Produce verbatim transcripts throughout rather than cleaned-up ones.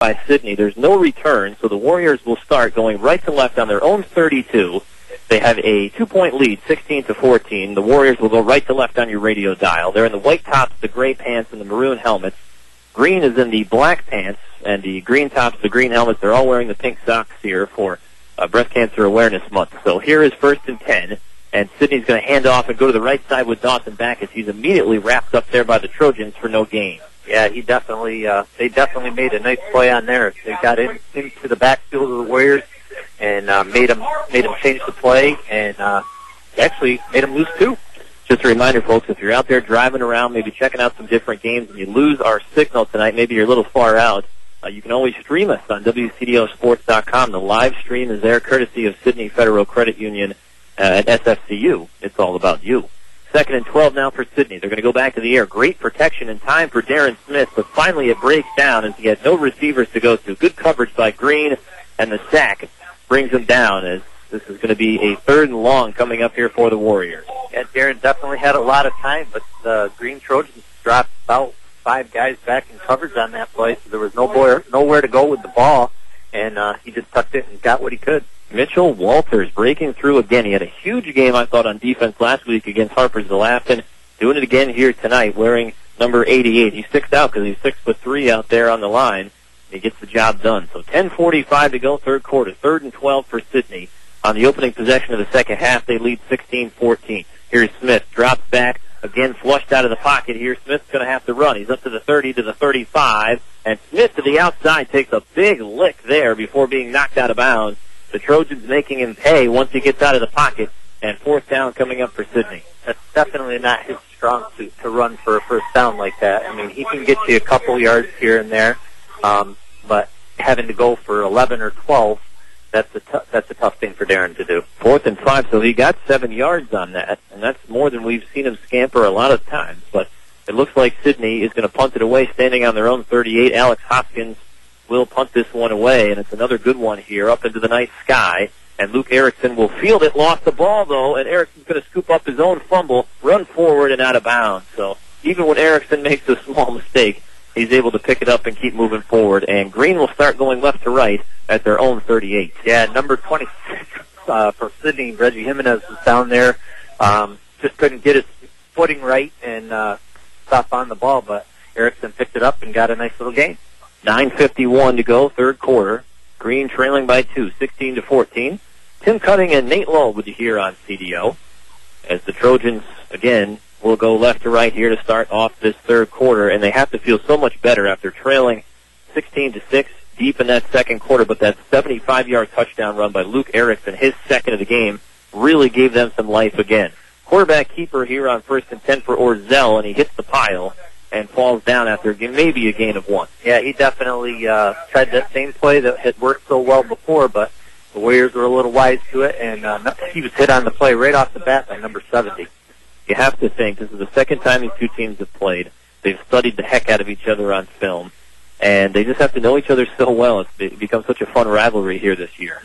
by Sidney. There's no return, so the Warriors will start going right to left on their own thirty-two. They have a two-point lead, sixteen to fourteen. The Warriors will go right to left on your radio dial. They're in the white tops, the gray pants, and the maroon helmets. Green is in the black pants, and the green tops, the green helmets. They're all wearing the pink socks here for uh, Breast Cancer Awareness Month. So here is first and ten, and Sidney's going to hand off and go to the right side with Dawson Backus. He's immediately wrapped up there by the Trojans for no gain. Yeah, he definitely, uh, they definitely made a nice play on there. They got in, into the backfield of the Warriors and uh, made them made them change the play, and uh, actually made them lose two. Just a reminder, folks, if you're out there driving around, maybe checking out some different games, and you lose our signal tonight, maybe you're a little far out, uh, you can always stream us on W C D O sports dot com. The live stream is there, courtesy of Sidney Federal Credit Union uh, at S F C U. It's all about you. Second and twelve now for Sidney. They're going to go back to the air. Great protection and time for Darren Smith, but finally it breaks down as he had no receivers to go to. Good coverage by Green, and the sack brings him down as this is going to be a third and long coming up here for the Warriors. Yeah, Darren definitely had a lot of time, but the Green Trojans dropped about five guys back in coverage on that play, so there was nowhere, nowhere to go with the ball, and uh, he just tucked it and got what he could. Mitchell Walters breaking through again. He had a huge game, I thought, on defense last week against Harpers-Zalafton. Doing it again here tonight, wearing number eighty-eight. He sticks out because he's six foot three out there on the line. He gets the job done. So ten forty-five to go, third quarter. Third and twelve for Sidney. On the opening possession of the second half, they lead sixteen fourteen. Here's Smith. Drops back. Again, flushed out of the pocket here. Smith's going to have to run. He's up to the thirty, to the thirty-five. And Smith to the outside takes a big lick there before being knocked out of bounds. The Trojans making him pay once he gets out of the pocket. And fourth down coming up for Sidney. That's definitely not his strong suit to run for a first down like that. I mean, he can get you a couple yards here and there. Um, but having to go for eleven or twelve, that's a t- that's a tough thing for Darren to do. Fourth and five, so he got seven yards on that, and that's more than we've seen him scamper a lot of times. But it looks like Sidney is going to punt it away, standing on their own thirty-eight. Alex Hoskins will punt this one away, and it's another good one here up into the night sky. And Luke Erickson will field it, lost the ball, though, and Erickson's going to scoop up his own fumble, run forward, and out of bounds. So even when Erickson makes a small mistake, he's able to pick it up and keep moving forward. And Green will start going left to right at their own thirty-eight. Yeah, number twenty-six uh, for Sidney, Reggie Jimenez was down there. Um, just couldn't get his footing right and uh, stop on the ball, but Erickson picked it up and got a nice little gain. nine fifty-one to go, third quarter. Green trailing by two, sixteen to fourteen. Tim Cutting and Nate Lull with you here on C D O. As the Trojans, again, will go left to right here to start off this third quarter, and they have to feel so much better after trailing sixteen to six deep in that second quarter, but that seventy-five-yard touchdown run by Luke Erickson, his second of the game, really gave them some life again. Quarterback keeper here on first and ten for Orzel, and he hits the pile and falls down after maybe a gain of one. Yeah, he definitely uh, tried that same play that had worked so well before, but the Warriors were a little wise to it, and uh, he was hit on the play right off the bat by number seventy. You have to think, this is the second time these two teams have played. They've studied the heck out of each other on film, and they just have to know each other so well. It's become such a fun rivalry here this year.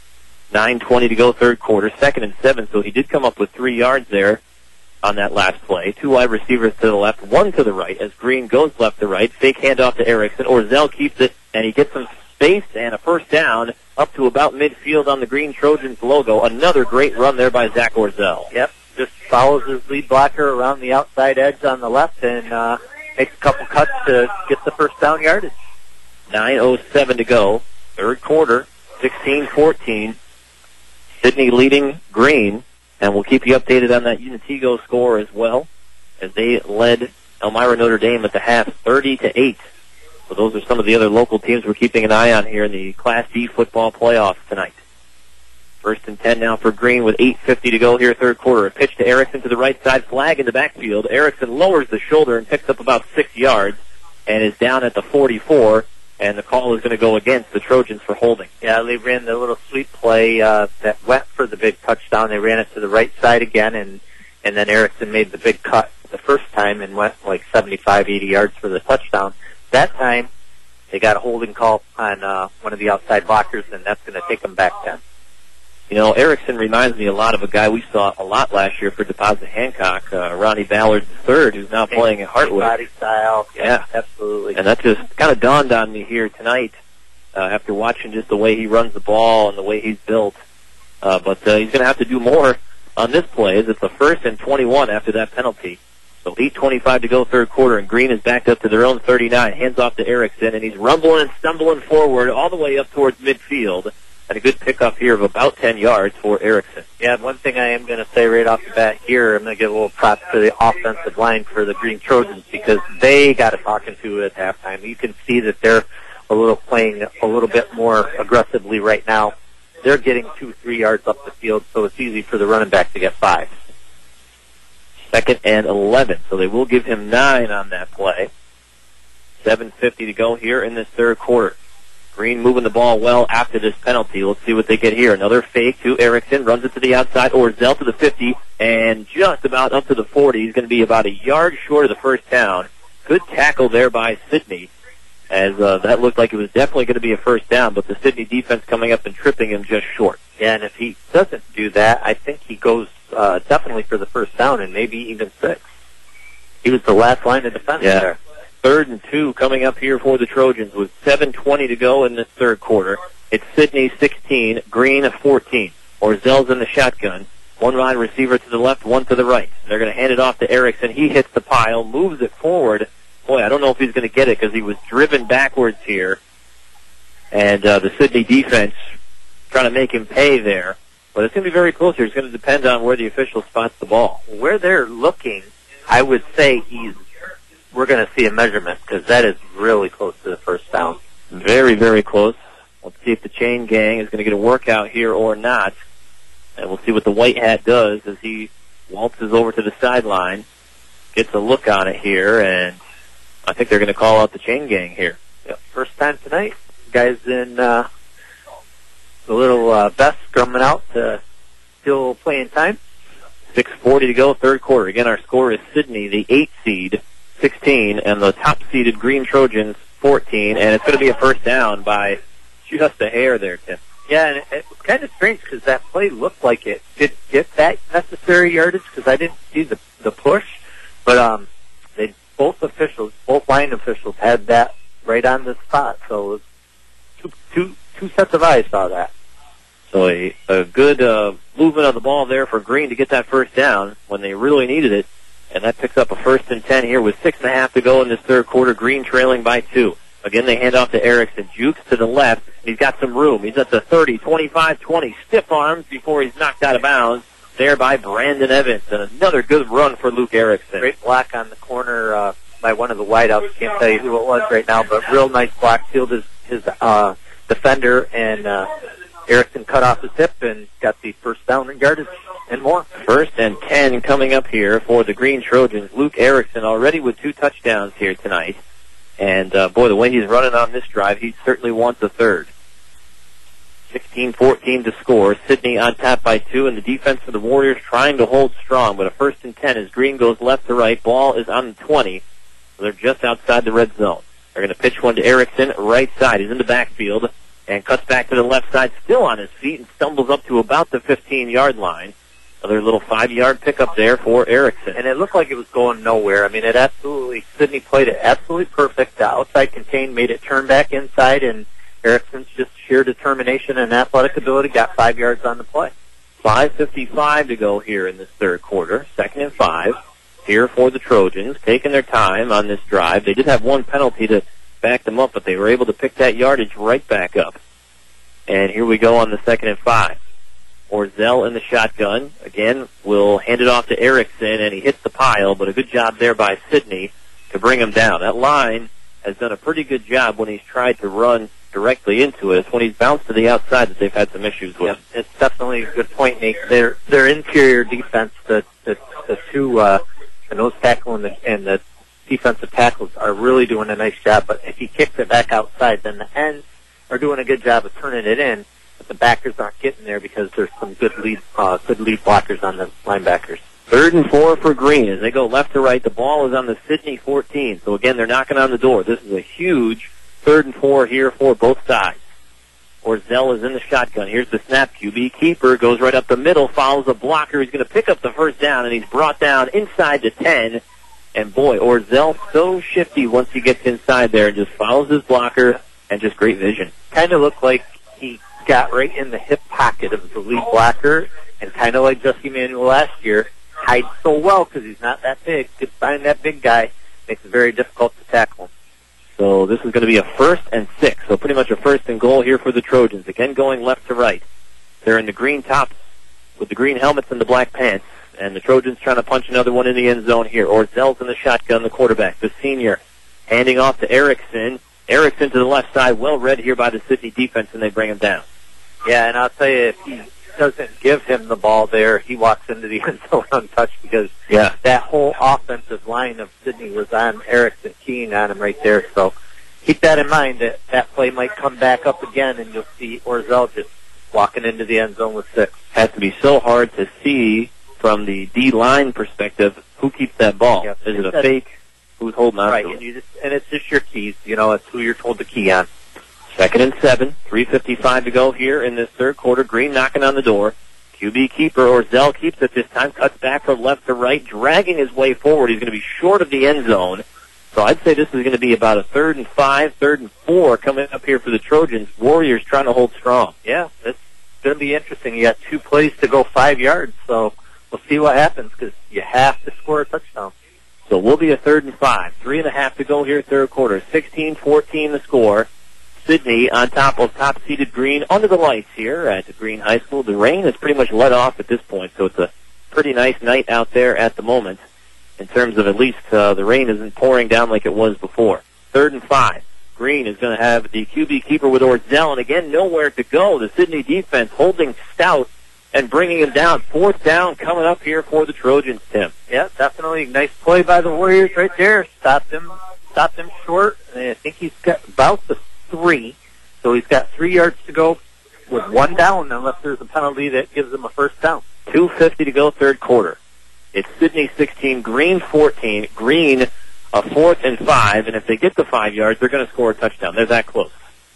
nine twenty to go, third quarter, second and seven, so he did come up with three yards there on that last play. Two wide receivers to the left, one to the right, as Green goes left to right. Fake handoff to Erickson. Orzel keeps it, and he gets some space and a first down up to about midfield on the Green Trojans logo. Another great run there by Zach Orzel. Yep, just follows his lead blocker around the outside edge on the left and uh, makes a couple cuts to get the first down yardage. nine oh seven to go, third quarter, sixteen fourteen. Sidney leading Green. And we'll keep you updated on that Unitigo score as well, as they led Elmira Notre Dame at the half thirty to eight. So those are some of the other local teams we're keeping an eye on here in the Class D football playoffs tonight. First and ten now for Green with eight fifty to go here, third quarter. A pitch to Erickson to the right side, flag in the backfield. Erickson lowers the shoulder and picks up about six yards and is down at the forty-four. And the call is going to go against the Trojans for holding. Yeah, they ran the little sweep play uh, that went for the big touchdown. They ran it to the right side again, and and then Erickson made the big cut the first time and went like seventy-five, eighty yards for the touchdown. That time, they got a holding call on uh, one of the outside blockers, and that's going to take them back ten. You know, Erickson reminds me a lot of a guy we saw a lot last year for Deposit Hancock, uh, Ronnie Ballard the third, who's now playing at Hartwood. Body style, yeah, yeah, absolutely. And that just kind of dawned on me here tonight uh, after watching just the way he runs the ball and the way he's built. Uh, but uh, he's going to have to do more on this play, as it's a first and twenty-one after that penalty. So eight twenty-five to go third quarter, and Green is backed up to their own thirty-nine. Hands off to Erickson, and he's rumbling and stumbling forward all the way up towards midfield. And a good pickup here of about ten yards for Erickson. Yeah, one thing I am going to say right off the bat here, I'm going to give a little props to the offensive line for the Green Trojans, because they got a talking to at halftime. You can see that they're a little playing a little bit more aggressively right now. They're getting two, three yards up the field, so it's easy for the running back to get five. Second and eleven, so they will give him nine on that play. seven fifty to go here in this third quarter. Green moving the ball well after this penalty. Let's see what they get here. Another fake to Erickson, runs it to the outside. Orzel to the fifty, and just about up to the forty. He's going to be about a yard short of the first down. Good tackle there by Sidney, as uh, that looked like it was definitely going to be a first down, but the Sidney defense coming up and tripping him just short. Yeah, and if he doesn't do that, I think he goes uh, definitely for the first down and maybe even six. He was the last line of defense yeah. there. Third and two coming up here for the Trojans with seven twenty to go in this third quarter. It's Sidney sixteen, Green fourteen. Orzel's in the shotgun. One wide receiver to the left, one to the right. They're going to hand it off to Erickson. He hits the pile, moves it forward. Boy, I don't know if he's going to get it because he was driven backwards here. And uh, the Sidney defense trying to make him pay there. But it's going to be very close here. It's going to depend on where the official spots the ball. Where they're looking, I would say he's we're going to see a measurement, because that is really close to the first down. Very, very close. Let's see if the chain gang is going to get a workout here or not. And we'll see what the white hat does as he waltzes over to the sideline, gets a look on it here, and I think they're going to call out the chain gang here. Yep. First time tonight. Guys in uh, the little uh, vest scrumming out to still playing time. six forty to go, third quarter. Again, our score is Sidney, the eight seed, sixteen, and the top-seeded Green Trojans, fourteen, and it's going to be a first down by just a hair there, Tim. Yeah, and it, it was kind of strange because that play looked like it did get that necessary yardage, because I didn't see the the push, but um, they both officials, both line officials, had that right on the spot, so it was two two two sets of eyes saw that. So a, a good uh, movement of the ball there for Green to get that first down when they really needed it. And that picks up a first and ten here with six and a half to go in this third quarter. Green trailing by two. Again, they hand off to Erickson. Jukes to the left. He's got some room. He's at the thirty, twenty-five, twenty. Stiff arms before he's knocked out of bounds there by Brandon Evans. And another good run for Luke Erickson. Great block on the corner uh, by one of the wideouts. Can't tell you who it was right now, but real nice block. Sealed his, his uh, defender, and uh, Erickson cut off his hip and got the first down and yardage and more. First and ten coming up here for the Green Trojans. Luke Erickson already with two touchdowns here tonight. And, uh, boy, the way he's running on this drive, he certainly wants a third. sixteen fourteen to score. Sidney on top by two, and the defense for the Warriors trying to hold strong. But a first and ten as Green goes left to right. Ball is on the twenty. So they're just outside the red zone. They're going to pitch one to Erickson, right side. He's in the backfield and cuts back to the left side, still on his feet, and stumbles up to about the fifteen-yard line. Another little five-yard pickup there for Erickson. And it looked like it was going nowhere. I mean, it absolutely, Sidney played it absolutely perfect. The outside contained, made it turn back inside, and Erickson's just sheer determination and athletic ability got five yards on the play. five fifty-five to go here in this third quarter. Second and five here for the Trojans, taking their time on this drive. They did have one penalty to back them up, but they were able to pick that yardage right back up. And here we go on the second and five. Orzel in the shotgun. Again, will hand it off to Erickson, and he hits the pile, but a good job there by Sidney to bring him down. That line has done a pretty good job when he's tried to run directly into it. It's when he's bounced to the outside that they've had some issues with. Yeah, it's definitely a good point, Nate. Their their interior defense, the the, the two uh, the nose tackle and the, and the defensive tackles are really doing a nice job. But if he kicks it back outside, then the ends are doing a good job of turning it in. But the backers aren't getting there because there's some good lead uh, good lead blockers on the linebackers. Third and four for Green as they go left to right. The ball is on the Sidney fourteen. So again, they're knocking on the door. This is a huge third and four here for both sides. Orzel is in the shotgun. Here's the snap. Q B keeper goes right up the middle, follows a blocker. He's going to pick up the first down, and he's brought down inside the ten. And boy, Orzel so shifty once he gets inside there and just follows his blocker and just great vision. Kind of looked like he got right in the hip pocket of the lead blocker, and kind of like Jesse Manuel last year, hides so well because he's not that big. Gets behind that big guy, makes it very difficult to tackle him. So this is going to be a first and six, so pretty much a first and goal here for the Trojans. Again, going left to right. They're in the green tops with the green helmets and the black pants, and the Trojans trying to punch another one in the end zone here. Orzel's in the shotgun, the quarterback, the senior, handing off to Erickson. Erickson to the left side, well read here by the Sidney defense, and they bring him down. Yeah, and I'll tell you, if he doesn't give him the ball there, he walks into the end zone untouched because yeah. that whole offensive line of Sidney was on Erickson, keying on him right there. So keep that in mind, that that play might come back up again, and you'll see Orzel just walking into the end zone with six. Has to be so hard to see from the D-line perspective who keeps that ball. Yep. Is it a fake? Who's holding on right, to it? and, you just, and it's just your keys. You know, it's who you're told to key on. Second and seven, three fifty-five to go here in this third quarter. Green knocking on the door. Q B keeper Orzel keeps it this time, cuts back from left to right, dragging his way forward. He's going to be short of the end zone. So I'd say this is going to be about a third and five, third and four coming up here for the Trojans. Warriors trying to hold strong. Yeah, it's going to be interesting. You got two plays to go five yards, so we'll see what happens because you have to score a touchdown. So we'll be a third and five. Three and a half to go here third quarter. sixteen fourteen the score. Sidney on top of top-seeded Green under the lights here at the Green High School. The rain has pretty much let off at this point, so it's a pretty nice night out there at the moment in terms of at least uh, the rain isn't pouring down like it was before. Third and five. Green is going to have the Q B keeper with Orzel, and again, nowhere to go. The Sidney defense holding stout and bringing him down. Fourth down coming up here for the Trojans, Tim. Yeah, definitely. Nice play by the Warriors right there. Stopped him, stopped him short, and I think he's got about the three, so he's got three yards to go with one down unless there's a penalty that gives him a first down. two fifty to go third quarter. It's Sidney sixteen, Green fourteen. Green a fourth and five, and if they get the five yards, they're going to score a touchdown. They're that close.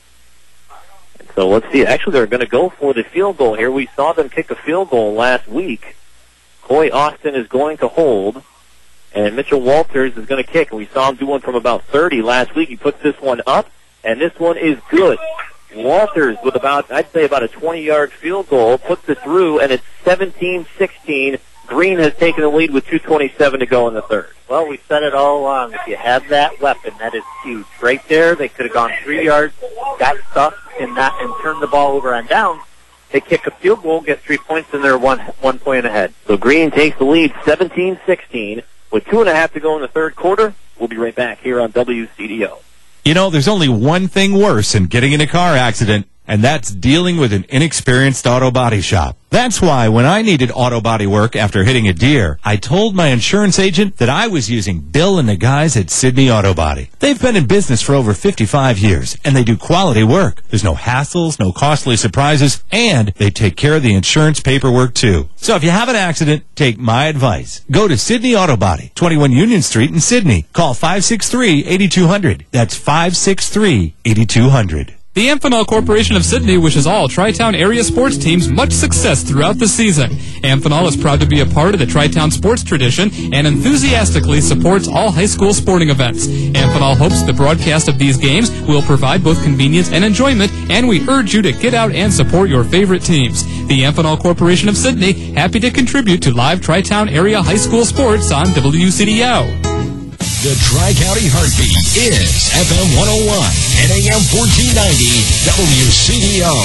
And so let's see. Actually, they're going to go for the field goal here. We saw them kick a field goal last week. Coy Austin is going to hold, and Mitchell Walters is going to kick. And we saw him do one from about thirty last week. He puts this one up. And this one is good. Walters with about, I'd say about a twenty-yard field goal, puts it through, and it's seventeen sixteen. Green has taken the lead with two twenty-seven to go in the third. Well, we said it all along. If you have that weapon, that is huge. Right there, they could have gone three yards, got stuck, and not and turned the ball over on down. They kick a field goal, get three points, and they're one one point ahead. So Green takes the lead seventeen sixteen. With two and a half to go in the third quarter, we'll be right back here on W C D O. You know, there's only one thing worse than getting in a car accident, and that's dealing with an inexperienced auto body shop. That's why when I needed auto body work after hitting a deer, I told my insurance agent that I was using Bill and the guys at Sidney Auto Body. They've been in business for over fifty-five years, and they do quality work. There's no hassles, no costly surprises, and they take care of the insurance paperwork, too. So if you have an accident, take my advice. Go to Sidney Auto Body, twenty-one Union Street in Sidney. Call five six three, eight two zero zero. That's five six three, eight two zero zero. The Amphenol Corporation of Sidney wishes all Tri-Town area sports teams much success throughout the season. Amphenol is proud to be a part of the Tri-Town sports tradition and enthusiastically supports all high school sporting events. Amphenol hopes the broadcast of these games will provide both convenience and enjoyment, and we urge you to get out and support your favorite teams. The Amphenol Corporation of Sidney, happy to contribute to live Tri-Town area high school sports on W C D O. The Tri-County Heartbeat is F M one oh one and A M fourteen ninety W C D O.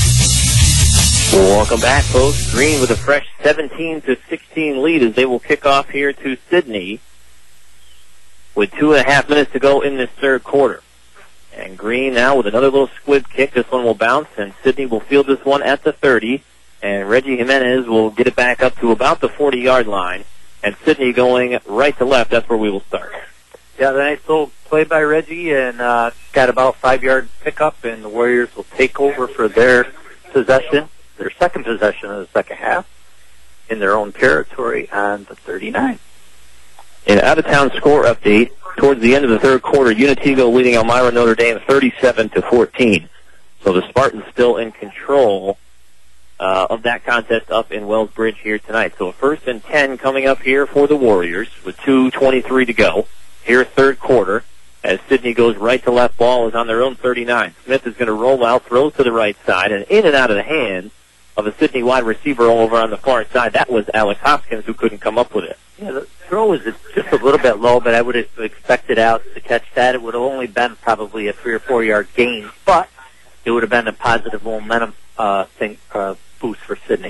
Welcome back, folks. Green with a fresh seventeen to sixteen lead as they will kick off here to Sidney with two and a half minutes to go in this third quarter. And Green now with another little squib kick. This one will bounce, and Sidney will field this one at the thirty. And Reggie Jimenez will get it back up to about the forty-yard line. And Sidney going right to left. That's where we will start. Yeah, the nice little play by Reggie, and uh, got about five-yard pickup, and the Warriors will take over for their possession, their second possession of the second half, in their own territory on the thirty-nine. An out-of-town score update. Towards the end of the third quarter, Unitigo leading Elmira Notre Dame thirty-seven to fourteen. So the Spartans still in control Uh, of that contest up in Wells Bridge here tonight. So a first and ten coming up here for the Warriors with two twenty-three to go. Here third quarter. as Sidney goes right to left. Ball is on their own thirty-nine. Smith is going to roll out, throws to the right side, and in and out of the hands of a Sidney wide receiver over on the far side. That was Alex Hoskins who couldn't come up with it. Yeah, the throw was just a little bit low, but I would have expected out to catch that. It would have only been probably a three or four yard gain, but it would have been a positive momentum uh, thing, uh, boost for Sidney.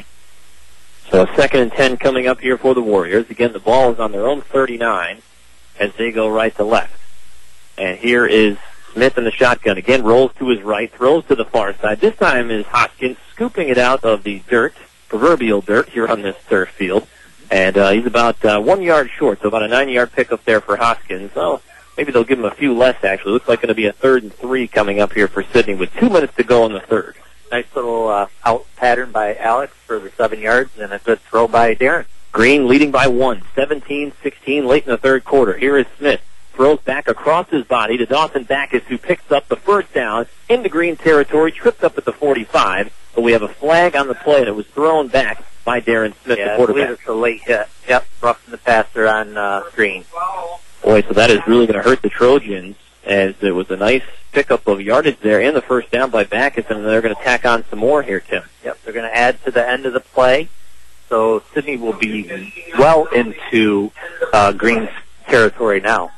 So second and ten coming up here for the Warriors. Again, the ball is on their own thirty-nine as they go right to left. And here is Smith in the shotgun. Again, rolls to his right, throws to the far side. This time is Hoskins scooping it out of the dirt, proverbial dirt, here on this turf field. And uh, he's about uh, one yard short, so about a nine-yard pickup there for Hoskins. Well, maybe they'll give him a few less, actually. Looks like going to be a third and three coming up here for Sidney with two minutes to go in the third. Nice little uh, out pattern by Alex for the seven yards, and a good throw by Darren. Green leading by one, seventeen sixteen late in the third quarter. Here is Smith. Throws back across his body to Dawson Backus, who picks up the first down into Green territory, tripped up at the forty-five. But we have a flag on the play, and it was thrown back by Darren Smith, yeah, the quarterback. I believe it's a late hit. Yep, roughing the passer on uh, Green. Boy, so that is really going to hurt the Trojans, as it was a nice pickup of yardage there and the first down by Backus, and they're going to tack on some more here, Tim. Yep, they're going to add to the end of the play. So Sidney will be well into uh, Green's territory now.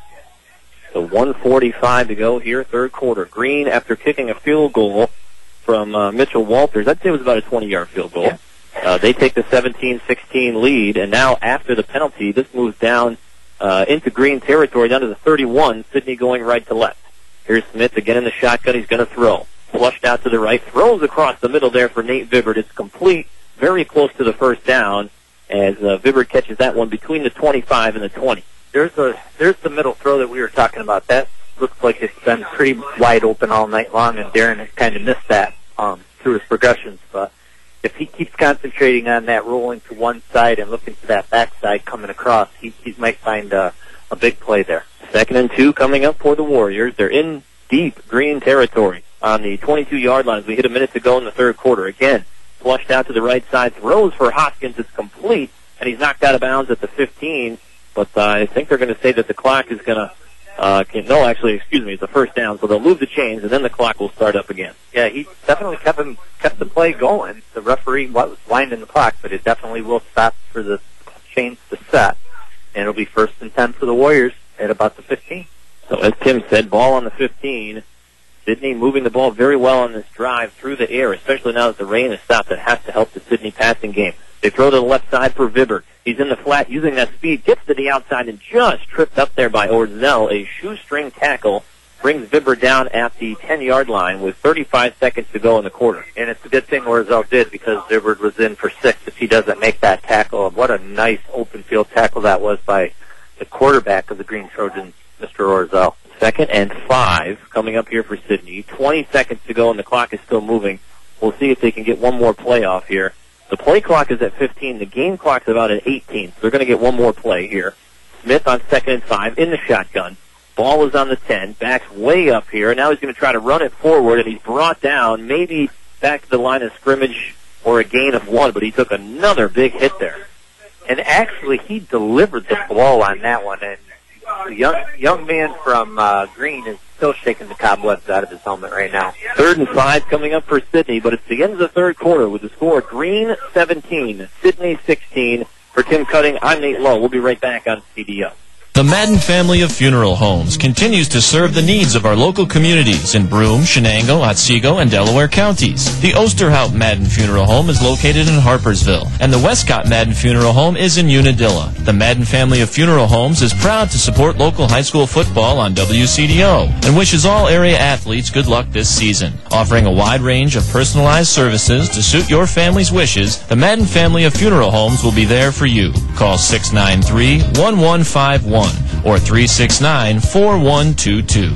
So one forty-five to go here, third quarter. Green, after kicking a field goal from uh, Mitchell Walters, I'd say it was about a twenty-yard field goal. Yeah. Uh, they take the seventeen sixteen lead, and now after the penalty, this moves down uh, into Green territory, down to the thirty-one, Sidney going right to left. Here's Smith again in the shotgun. He's going to throw. Flushed out to the right, throws across the middle there for Nate Vibbert. It's complete, very close to the first down, as uh, Vibbert catches that one between the twenty-five and the twenty. There's a there's the middle throw that we were talking about. That looks like it's been pretty wide open all night long, and Darren has kind of missed that um, through his progressions. But if he keeps concentrating on that rolling to one side and looking to that backside coming across, he, he might find a, a big play there. Second and two coming up for the Warriors. They're in deep Green territory on the twenty-two-yard line as we hit a minute to go in the third quarter. Again, flushed out to the right side, throws for Hoskins. It's complete, and he's knocked out of bounds at the fifteen. But uh, I think they're going to say that the clock is going to, uh, can, no, actually, excuse me, it's a first down. So they'll move the chains, and then the clock will start up again. Yeah, he definitely kept him, kept the play going. The referee was winding the clock, but it definitely will stop for the chains to set. And it'll be first and ten for the Warriors at about the fifteen. So as Tim said, ball on the fifteen. Sidney moving the ball very well on this drive through the air, especially now that the rain has stopped. That has to help the Sidney passing game. They throw to the left side for Vibbert. He's in the flat using that speed, gets to the outside, and just tripped up there by Orzel. A shoestring tackle brings Vibbert down at the ten-yard line with thirty-five seconds to go in the quarter. And it's a good thing Orzel did, because Vibbert was in for six if he doesn't make that tackle. What a nice open field tackle that was by the quarterback of the Green Trojans, Mister Orzel. Second and five coming up here for Sidney. twenty seconds to go, and the clock is still moving. We'll see if they can get one more play off here. The play clock is at fifteen. The game clock's about at eighteen. So they're going to get one more play here. Smith on second and five in the shotgun. Ball is on the ten. Backs way up here. Now he's going to try to run it forward, and he's brought down maybe back to the line of scrimmage or a gain of one, but he took another big hit there. And actually, he delivered the blow on that one. And the young, young man from uh, Green is still shaking the cobwebs out of his helmet right now. Third and five coming up for Sidney, but it's the end of the third quarter with the score Green seventeen, Sidney sixteen. For Tim Cutting, I'm Nate Lowe. We'll be right back on C D O. The Madden family of funeral homes continues to serve the needs of our local communities in Broome, Shenango, Otsego, and Delaware counties. The Osterhout Madden Funeral Home is located in Harpersville, and the Westcott Madden Funeral Home is in Unadilla. The Madden family of funeral homes is proud to support local high school football on W C D O and wishes all area athletes good luck this season. Offering a wide range of personalized services to suit your family's wishes, the Madden family of funeral homes will be there for you. Call six nine three, one one five one or three six nine, four one two two.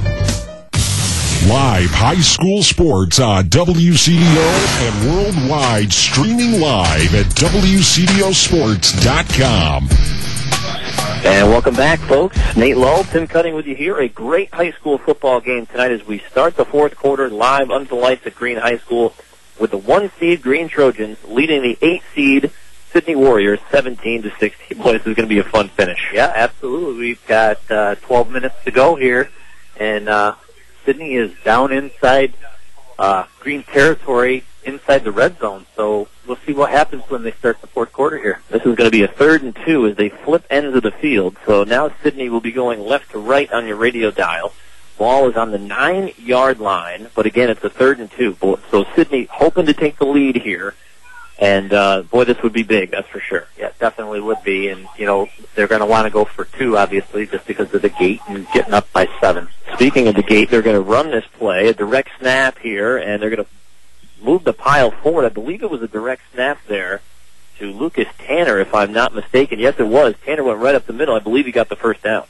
Live high school sports on W C D O and worldwide, streaming live at W C D O sports dot com. And welcome back, folks. Nate Lowe, Tim Cutting with you here. A great high school football game tonight as we start the fourth quarter live under the lights at Green High School with the one seed Green Trojans leading the eight seed Sidney Warriors seventeen to sixteen. Boy, this is going to be a fun finish. Yeah, absolutely. We've got uh, twelve minutes to go here and uh, Sidney is down inside uh, green territory, inside the red zone. So we'll see what happens when they start the fourth quarter here. This is going to be a third and two as they flip ends of the field. So now Sidney will be going left to right on your radio dial. Ball is on the nine-yard line, but again, it's a third and two. So Sidney hoping to take the lead here. And, uh, boy, this would be big, that's for sure. Yeah, it definitely would be. And, you know, they're going to want to go for two, obviously, just because of the gate and getting up by seven. Speaking of the gate, they're going to run this play, a direct snap here, and they're going to move the pile forward. I believe it was a direct snap there to Lucas Tanner, if I'm not mistaken. Yes, it was. Tanner went right up the middle. I believe he got the first down.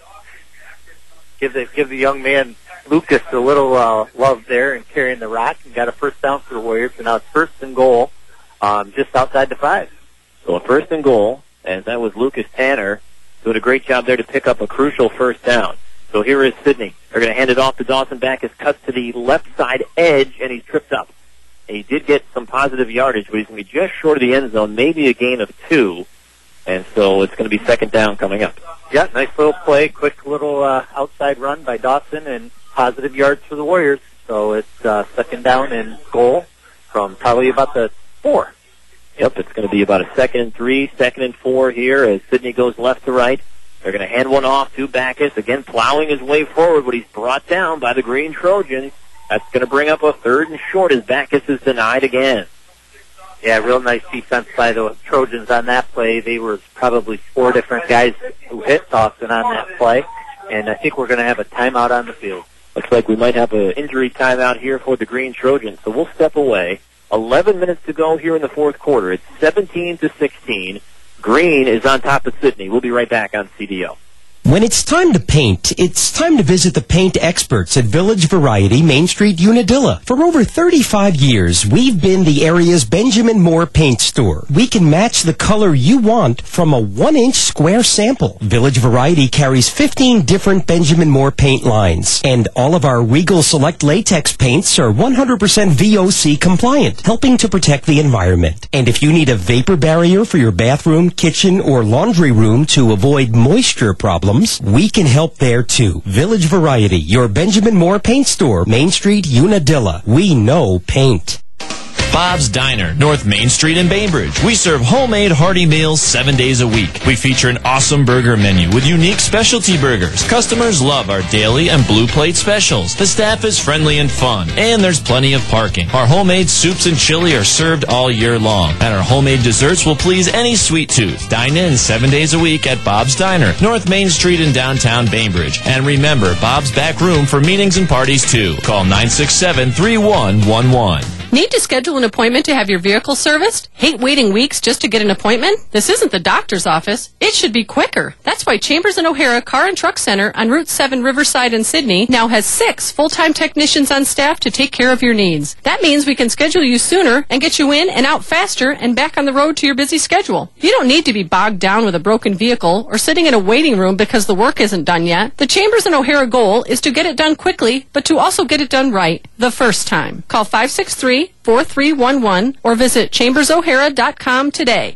Give the, give the young man, Lucas, a little uh, love there and carrying the rock, and got a first down for the Warriors. So now it's first and goal. Um, just outside the five. So a first and goal, and that was Lucas Tanner doing a great job there to pick up a crucial first down. So here is Sidney. They're going to hand it off to Dawson Backus, cuts to the left side edge, and he's tripped up. And he did get some positive yardage, but he's going to be just short of the end zone, maybe a gain of two. And so it's going to be second down coming up. Yeah, nice little play, quick little uh, outside run by Dawson, and positive yards for the Warriors. So it's uh, second down and goal from probably about the four. Yep, it's going to be about a second and three, second and four here as Sidney goes left to right. They're going to hand one off to Backus, again plowing his way forward, but he's brought down by the Green Trojans. That's going to bring up a third and short as Backus is denied again. Yeah, real nice defense by the Trojans on that play. They were probably four different guys who hit Dawson on that play, and I think we're going to have a timeout on the field. Looks like we might have an injury timeout here for the Green Trojans, so we'll step away. eleven minutes to go here in the fourth quarter. It's seventeen to sixteen. Green is on top of Sidney. We'll be right back on C D O. When it's time to paint, it's time to visit the paint experts at Village Variety, Main Street, Unadilla. For over thirty-five years, we've been the area's Benjamin Moore paint store. We can match the color you want from a one-inch square sample. Village Variety carries fifteen different Benjamin Moore paint lines, and all of our Regal Select latex paints are one hundred percent V O C compliant, helping to protect the environment. And if you need a vapor barrier for your bathroom, kitchen, or laundry room to avoid moisture problems, we can help there too. Village Variety, your Benjamin Moore paint store, Main Street, Unadilla. We know paint. Bob's Diner, North Main Street in Bainbridge. We serve homemade hearty meals seven days a week. We feature an awesome burger menu with unique specialty burgers. Customers love our daily and blue plate specials. The staff is friendly and fun, and there's plenty of parking. Our homemade soups and chili are served all year long, and our homemade desserts will please any sweet tooth. Dine in seven days a week at Bob's Diner, North Main Street in downtown Bainbridge. And remember, Bob's back room for meetings and parties too. Call nine six seven, three one one one. Need to schedule an appointment to have your vehicle serviced? Hate waiting weeks just to get an appointment? This isn't the doctor's office. It should be quicker. That's why Chambers and O'Hara Car and Truck Center on Route seven Riverside in Sydney now has six full-time technicians on staff to take care of your needs. That means we can schedule you sooner and get you in and out faster and back on the road to your busy schedule. You don't need to be bogged down with a broken vehicle or sitting in a waiting room because the work isn't done yet. The Chambers and O'Hara goal is to get it done quickly, but to also get it done right the first time. Call five six three, four three one one or visit chambers o'hara dot com today.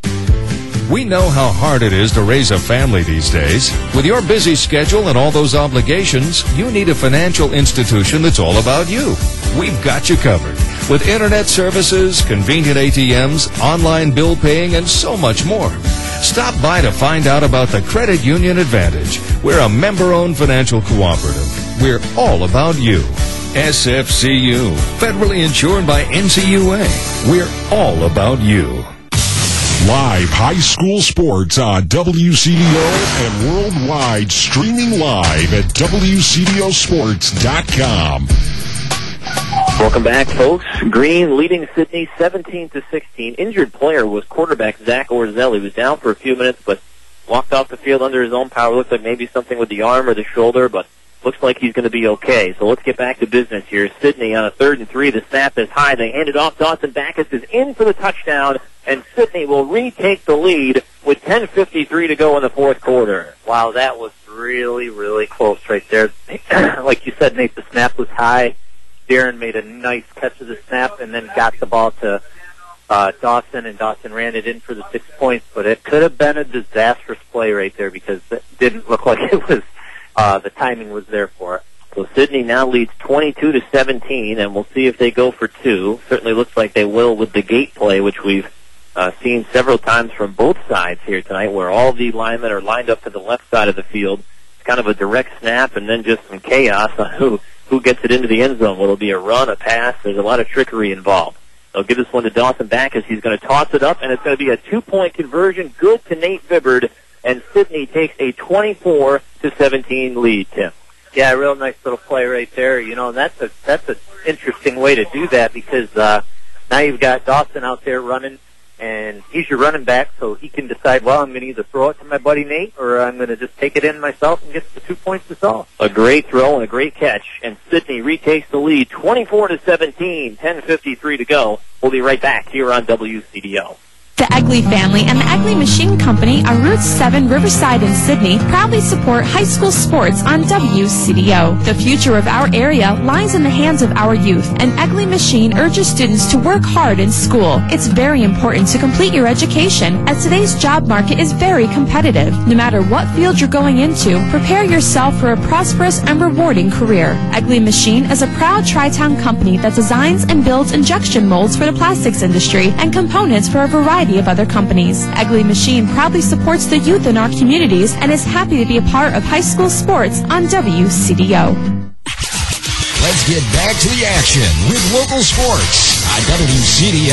We know how hard it is to raise a family these days. With your busy schedule and all those obligations, you need a financial institution that's all about you. We've got you covered with internet services, convenient A T Ms, online bill paying, and so much more. Stop by to find out about the Credit Union Advantage. We're a member-owned financial cooperative. We're all about you. S F C U, federally insured by N C U A. We're all about you. Live high school sports on W C D O and worldwide, streaming live at W C D O sports dot com. Welcome back, folks. Green leading Sidney seventeen to sixteen. Injured player was quarterback Zach Orzelli. He was down for a few minutes, but walked off the field under his own power. Looks like maybe something with the arm or the shoulder, but looks like he's going to be okay. So let's get back to business here. Sidney on a third and three. The snap is high. They hand it off. Dawson Backus is in for the touchdown, and Sidney will retake the lead with ten fifty-three to go in the fourth quarter. Wow, that was really, really close right there. Like you said, Nate, the snap was high. Darren made a nice catch of the snap and then got the ball to uh, Dawson, and Dawson ran it in for the six points. But it could have been a disastrous play right there because it didn't look like it was uh, the timing was there for it. So Sidney now leads twenty-two to seventeen, and we'll see if they go for two. Certainly looks like they will with the gate play, which we've uh, seen several times from both sides here tonight, where all the linemen are lined up to the left side of the field. It's kind of a direct snap and then just some chaos on who, who gets it into the end zone. Will it be a run, a pass? There's a lot of trickery involved. They'll give this one to Dawson Backus. He's going to toss it up, and it's going to be a two-point conversion. Good to Nate Vibbard, and Sidney takes a twenty-four to seventeen lead, Tim. Yeah, real nice little play right there. You know, that's a that's an interesting way to do that because uh, now you've got Dawson out there running, and he's your running back, so he can decide, well, I'm going to either throw it to my buddy Nate or I'm going to just take it in myself and get the two points to solve. A great throw and a great catch, and Sidney retakes the lead, twenty-four to seventeen, ten fifty-three to go. We'll be right back here on W C D O. The Egley family and the Egley Machine Company on Route seven Riverside in Sydney proudly support high school sports on W C D O. The future of our area lies in the hands of our youth, and Egley Machine urges students to work hard in school. It's very important to complete your education, as today's job market is very competitive. No matter what field you're going into, prepare yourself for a prosperous and rewarding career. Egley Machine is a proud Tri-Town company that designs and builds injection molds for the plastics industry and components for a variety of other companies. Egley Machine proudly supports the youth in our communities and is happy to be a part of high school sports on W C D O. Let's get back to the action with local sports on W C D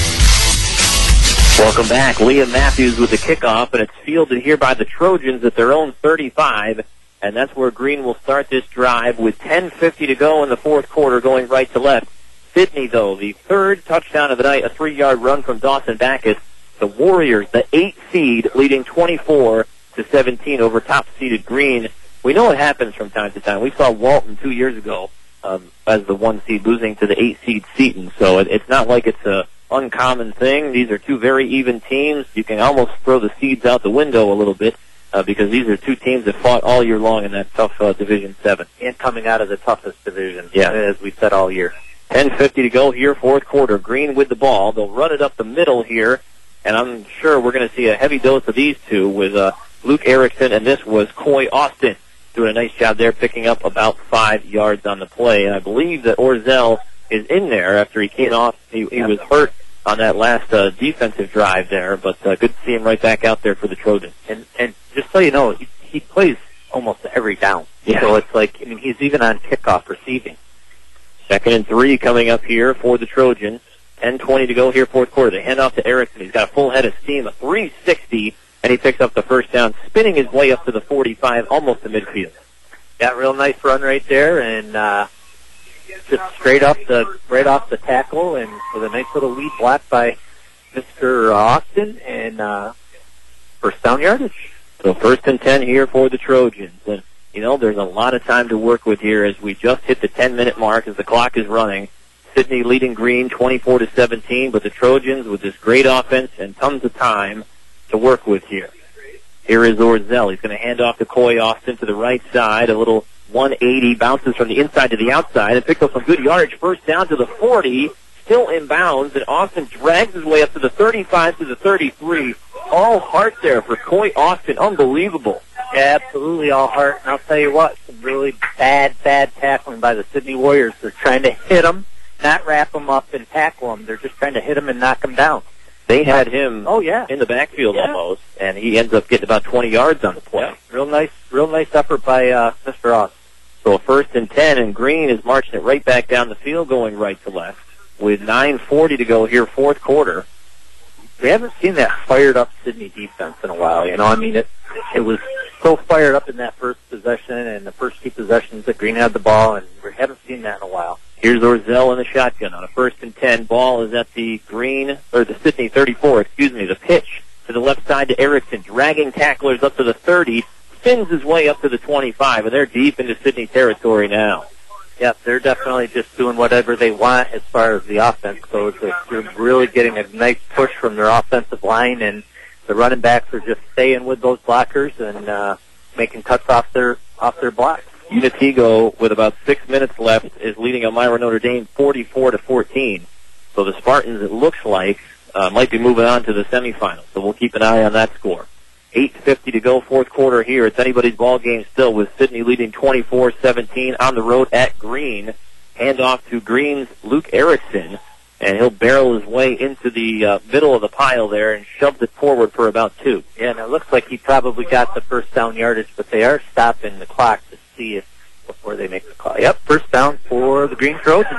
O. Welcome back. Liam Matthews with the kickoff, and it's fielded here by the Trojans at their own thirty-five, and that's where Green will start this drive with ten fifty to go in the fourth quarter, going right to left. Sidney, though, the third touchdown of the night, a three-yard run from Dawson Backus. The Warriors, the eighth seed, leading twenty-four to seventeen over top-seeded Green. We know it happens from time to time. We saw Walton two years ago um, as the one seed losing to the eight seed Seton, so it, it's not like it's a uncommon thing. These are two very even teams. You can almost throw the seeds out the window a little bit uh, because these are two teams that fought all year long in that tough uh, Division seven. And coming out of the toughest division, yeah, as we said all year. ten fifty to go here, fourth quarter. Green with the ball. They'll run it up the middle here, and I'm sure we're going to see a heavy dose of these two with uh, Luke Erickson, and this was Coy Austin doing a nice job there, picking up about five yards on the play. And I believe that Orzel is in there after he came off. He, he was hurt on that last uh, defensive drive there, but uh, good to see him right back out there for the Trojans. And, and just so you know, he, he plays almost every down. Yeah. So it's like, I mean, he's even on kickoff receiving. Second and three coming up here for the Trojans. ten twenty to go here, fourth quarter. They hand off to Erickson. He's got a full head of steam, a three sixty, and he picks up the first down, spinning his way up to the forty-five, almost to midfield. Yeah, real nice run right there, and uh, just straight up the right off the tackle, and with a nice little lead block by Mister Austin, and uh, first down yardage. So first and ten here for the Trojans. And you know, there's a lot of time to work with here as we just hit the ten-minute mark as the clock is running. Sidney leading Green twenty-four to seventeen, but the Trojans with this great offense and tons of time to work with here. Here is Orzel. He's going to hand off to Coy Austin to the right side. A little one eighty, bounces from the inside to the outside and picks up some good yardage. First down to the forty, still in bounds, and Austin drags his way up to the thirty-five to the thirty-three. All heart there for Coy Austin. Unbelievable. Yeah, absolutely all heart. And I'll tell you what, some really bad, bad tackling by the Sydney Warriors. They're trying to hit him, not wrap him up and tackle him. They're just trying to hit him and knock him down. They had him oh, yeah. in the backfield yeah. almost, and he ends up getting about twenty yards on the play. Yeah. Real nice, real nice effort by uh, Mister Ross. So a first and ten, and Green is marching it right back down the field, going right to left, with nine forty to go here, fourth quarter. We haven't seen that fired up Sydney defense in a while. You know, I mean, it it was so fired up in that first possession and the first two possessions that Green had the ball, and we haven't seen that in a while. Here's Orzel in the shotgun on a first and ten. Ball is at the Green, or the Sydney thirty-four, excuse me. The pitch to the left side to Erickson, dragging tacklers up to the thirty, spins his way up to the twenty-five, and they're deep into Sydney territory now. Yep, they're definitely just doing whatever they want as far as the offense goes. They're really getting a nice push from their offensive line, and the running backs are just staying with those blockers and uh, making cuts off their off their blocks. Unitigo, with about six minutes left, is leading Elmira Notre Dame forty-four to fourteen. So the Spartans, it looks like, uh, might be moving on to the semifinals. So we'll keep an eye on that score. eight fifty to go, fourth quarter here. It's anybody's ball game still, with Sidney leading twenty-four seventeen on the road at Green. Handoff to Green's Luke Erickson, and he'll barrel his way into the uh, middle of the pile there and shoved it forward for about two. Yeah, and it looks like he probably got the first down yardage, but they are stopping the clock to see if before they make the call. Yep, first down for the Green Trojans.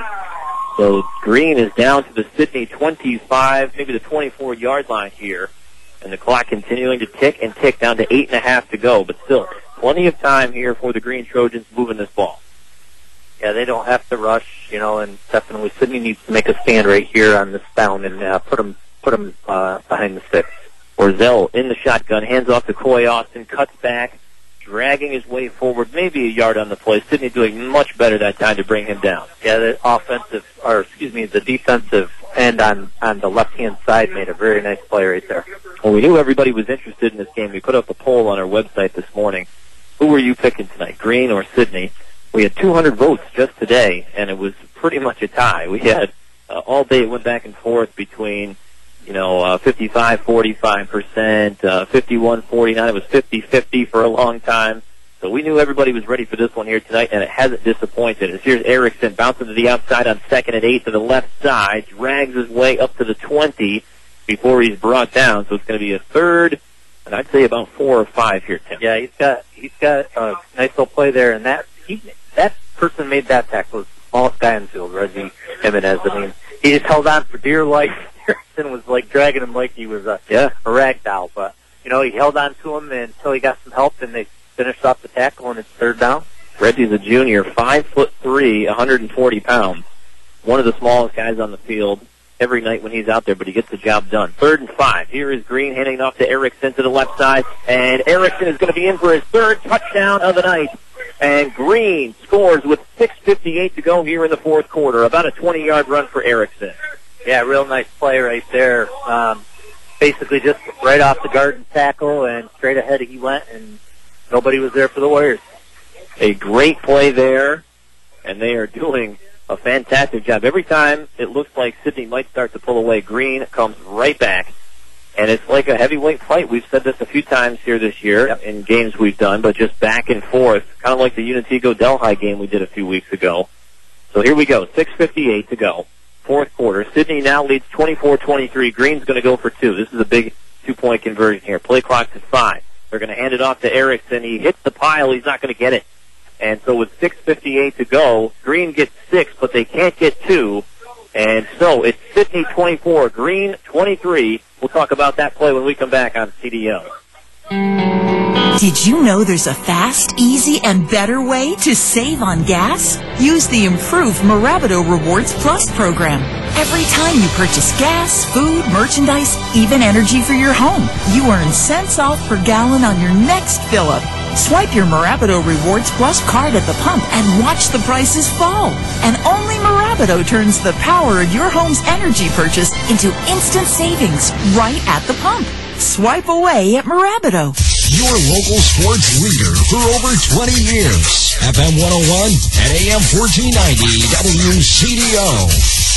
So Green is down to the Sidney twenty-five, maybe the twenty-four-yard line here, and the clock continuing to tick and tick down to eight and a half to go, but still plenty of time here for the Green Trojans moving this ball. Yeah, they don't have to rush, you know, and definitely Sidney needs to make a stand right here on this down and uh, put him put him uh, behind the sticks. Orzel in the shotgun, hands off to Coy Austin, cuts back, dragging his way forward, maybe a yard on the play. Sidney doing much better that time to bring him down. Yeah, the offensive, or excuse me, the defensive end on, on the left-hand side made a very nice play right there. Well, we knew everybody was interested in this game. We put up a poll on our website this morning. Who were you picking tonight, Green or Sidney? We had two hundred votes just today, and it was pretty much a tie. We had uh, all day it went back and forth between, you know, uh, fifty-five forty-five percent, uh, fifty-one forty-nine. It was fifty fifty for a long time. So we knew everybody was ready for this one here tonight, and it hasn't disappointed. As here's Erickson bouncing to the outside on second and eight to the left side, drags his way up to the twenty before he's brought down. So it's going to be a third, and I'd say about four or five here, Tim. Yeah, he's got he's got a nice little play there, and that he that person made that tackle was the smallest guy in the field, Reggie Jimenez. I mean, he just held on for dear life. Erickson was like dragging him like he was a, yeah. a rag doll, but you know, he held on to him until he got some help, and they finished off the tackle, and it's third down. Reggie's a junior, five foot three, one hundred forty pounds. One of the smallest guys on the field every night when he's out there, but he gets the job done. Third and five. Here is Green handing off to Erickson to the left side, and Erickson is going to be in for his third touchdown of the night. And Green scores with six fifty-eight to go here in the fourth quarter. About a twenty-yard run for Erickson. Yeah, real nice play right there. Um, basically just right off the guard and tackle, and straight ahead he went, and nobody was there for the Warriors. A great play there, and they are doing a fantastic job. Every time it looks like Sidney might start to pull away, Green comes right back. And it's like a heavyweight fight. We've said this a few times here this year yep. in games we've done, but just back and forth, kind of like the Unitigo Delhi game we did a few weeks ago. So here we go, six fifty-eight to go, fourth quarter. Sidney now leads twenty-four twenty-three. Green's going to go for two. This is a big two-point conversion here. Play clock's at five. They're going to hand it off to Erickson. He hits the pile. He's not going to get it. And so with six fifty-eight to go, Green gets six, but they can't get two. And so it's Sidney twenty-four, Green twenty-three. We'll talk about that play when we come back on C D O. Did you know there's a fast, easy, and better way to save on gas? Use the improved Mirabito Rewards Plus program. Every time you purchase gas, food, merchandise, even energy for your home, you earn cents off per gallon on your next fill-up. Swipe your Mirabito Rewards Plus card at the pump and watch the prices fall. And only Mirabito turns the power of your home's energy purchase into instant savings right at the pump. Swipe away at Mirabito. Your local sports leader for over twenty years. F M one oh one and A M fourteen ninety W C D O.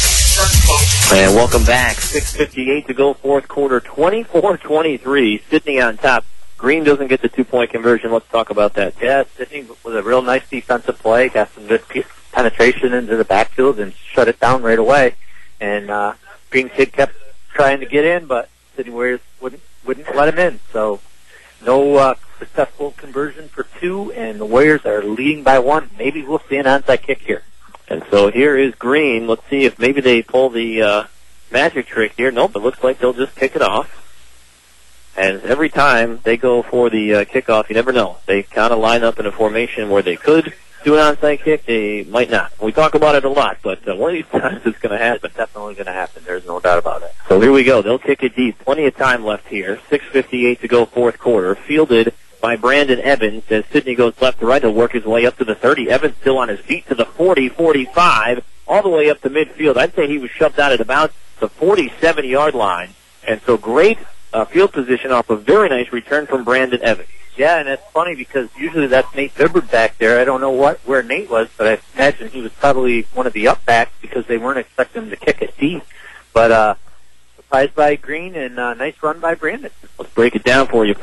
And welcome back. six fifty-eight to go, fourth quarter, twenty-four twenty-three. Sidney on top. Green doesn't get the two-point conversion. Let's talk about that. Yeah, Sidney was a real nice defensive play. Got some good penetration into the backfield and shut it down right away. And uh, Green kid kept trying to get in, but Sidney Warriors wouldn't wouldn't let him in. So no uh, successful conversion for two, and the Warriors are leading by one. Maybe we'll see an onside kick here. And so here is Green. Let's see if maybe they pull the uh, magic trick here. Nope, it looks like they'll just kick it off. And every time they go for the uh, kickoff, you never know. They kind of line up in a formation where they could do an onside kick, they might not. We talk about it a lot, but uh, one of these times it's going to happen. It's definitely going to happen. There's no doubt about it. So here we go. They'll kick it deep. Plenty of time left here. six fifty-eight to go, fourth quarter. Fielded by Brandon Evans as Sidney goes left to right. He'll work his way up to the thirty. Evans still on his feet to the forty, forty-five, all the way up to midfield. I'd say he was shoved out at about the forty-seven-yard line. And so great uh, field position off a very nice return from Brandon Evans. Yeah, and it's funny because usually that's Nate Bibbard back there. I don't know what where Nate was, but I imagine he was probably one of the up backs because they weren't expecting him to kick it deep. But uh, surprised by Green and uh, nice run by Brandon. Let's break it down for you, folks.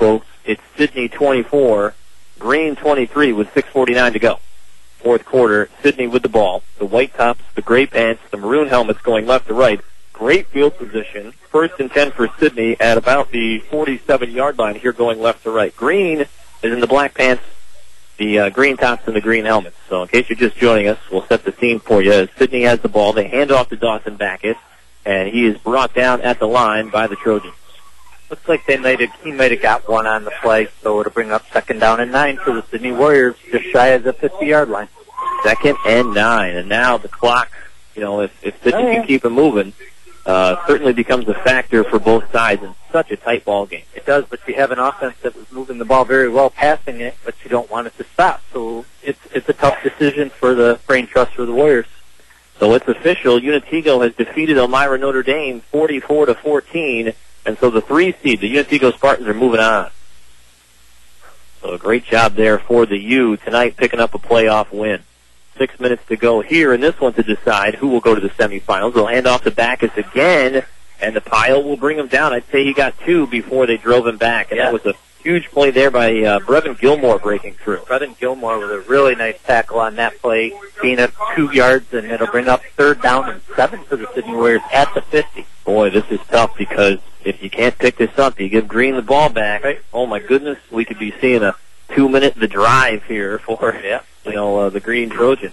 It's Sydney twenty-four, Green twenty-three with six forty-nine to go. Fourth quarter, Sydney with the ball. The white tops, the gray pants, the maroon helmets going left to right. Great field position. First and ten for Sydney at about the forty-seven-yard line here going left to right. Green is in the black pants, the uh, green tops, and the green helmets. So in case you're just joining us, we'll set the scene for you. As Sydney has the ball, they hand off to Dawson Backus, and he is brought down at the line by the Trojans. Looks like they might have, he might have got one on the play, so it'll bring up second down and nine for the Sydney Warriors, just shy of the fifty-yard line. Second and nine, and now the clock, you know, if, if Sydney oh, yeah. can keep it moving, uh, certainly becomes a factor for both sides in such a tight ball game. It does, but you have an offense that was moving the ball very well, passing it, but you don't want it to stop. So it's it's a tough decision for the brain trust for the Warriors. So it's official. Unitigo has defeated Elmira Notre Dame forty-four to fourteen, and so the three seed, the Unitigo Spartans, are moving on. So a great job there for the U tonight, picking up a playoff win. Six minutes to go here in this one to decide who will go to the semifinals. They'll hand off to Backus again, and the pile will bring him down. I'd say he got two before they drove him back, and yeah. that was a huge play there by uh, Brevin Gilmore breaking through. Brevin Gilmore with a really nice tackle on that play, being at two yards, and it'll bring up third down and seven for the Sydney Warriors at the fifty. Boy, this is tough because if you can't pick this up, you give Green the ball back. Right. Oh my goodness, we could be seeing a two-minute the drive here for yeah. you know uh, the Green Trojans.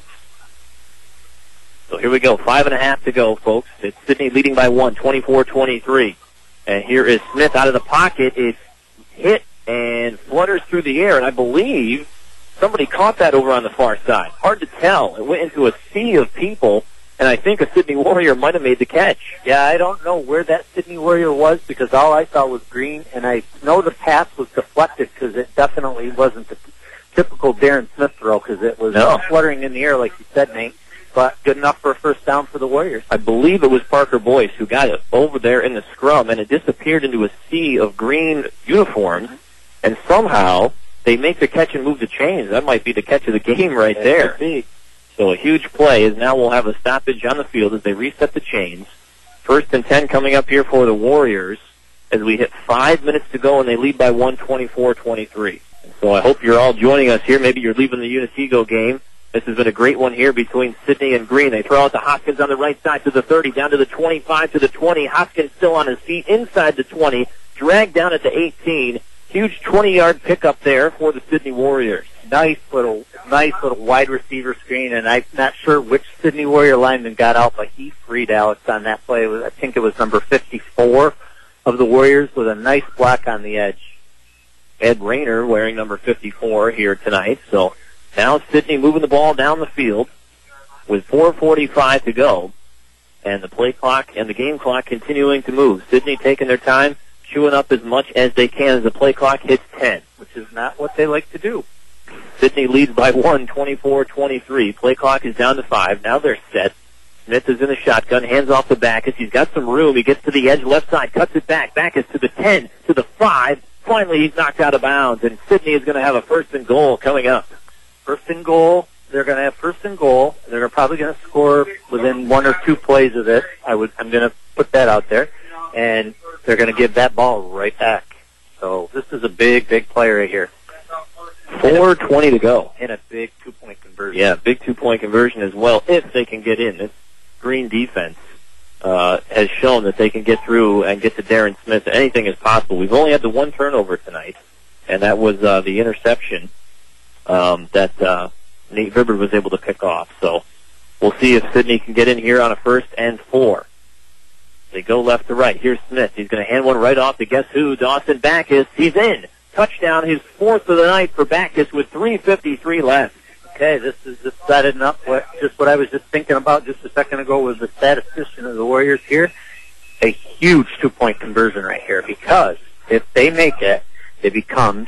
So here we go, five and a half to go, folks. It's Sydney leading by one, twenty-four twenty-three. And here is Smith out of the pocket. It's hit and flutters through the air, and I believe somebody caught that over on the far side. Hard to tell. It went into a sea of people, and I think a Sydney Warrior might have made the catch. Yeah, I don't know where that Sydney Warrior was because all I saw was Green, and I know the pass was deflected because it definitely wasn't the typical Darren Smith throw because it was no. fluttering in the air like you said, Nate. But good enough for a first down for the Warriors. I believe it was Parker Boyce who got it over there in the scrum, and it disappeared into a sea of green uniforms, mm-hmm. and somehow they make the catch and move the chains. That might be the catch of the game right that there. Could be. So a huge play is now we'll have a stoppage on the field as they reset the chains. First and ten coming up here for the Warriors as we hit five minutes to go, and they lead by one, twenty-four twenty-three. So I hope you're all joining us here. Maybe you're leaving the Unitigo game. This has been a great one here between Sydney and Green. They throw out to Hoskins on the right side to the thirty, down to the twenty-five, to the twenty. Hoskins still on his feet inside the twenty, dragged down at the eighteen. Huge twenty-yard pickup there for the Sydney Warriors. Nice little, nice little wide receiver screen, and I'm not sure which Sydney Warrior lineman got out, but he freed Alex on that play. I think it was number fifty-four of the Warriors with a nice block on the edge. Ed Rayner wearing number fifty-four here tonight, so now Sydney moving the ball down the field with four forty-five to go, and the play clock and the game clock continuing to move. Sydney taking their time, chewing up as much as they can as the play clock hits ten, which is not what they like to do. Sydney leads by one, twenty-four twenty-three. Play clock is down to five. Now they're set. Smith is in the shotgun, hands off to Backus. He's got some room. He gets to the edge, left side, cuts it back. Backus to the ten, to the five. Finally, he's knocked out of bounds, and Sydney is going to have a first and goal coming up. First and goal. They're going to have first and goal. They're probably going to score within one or two plays of it. I would, I'm going to put that out there. And they're going to give that ball right back. So this is a big, big play right here. four twenty to go. And a big two-point conversion. Yeah, big two-point conversion as well, if they can get in. This Green defense uh, has shown that they can get through and get to Darren Smith. Anything is possible. We've only had the one turnover tonight, and that was uh, the interception um, that uh, Nate Vibber was able to pick off. So we'll see if Sydney can get in here on a first and four. They go left to right. Here's Smith. He's going to hand one right off to guess who? Dawson Backus. He's in. Touchdown, his fourth of the night for Backus with three fifty-three left. Okay, this is just setting up what, just what I was just thinking about just a second ago with the statistician of the Warriors here. A huge two-point conversion right here because if they make it, it becomes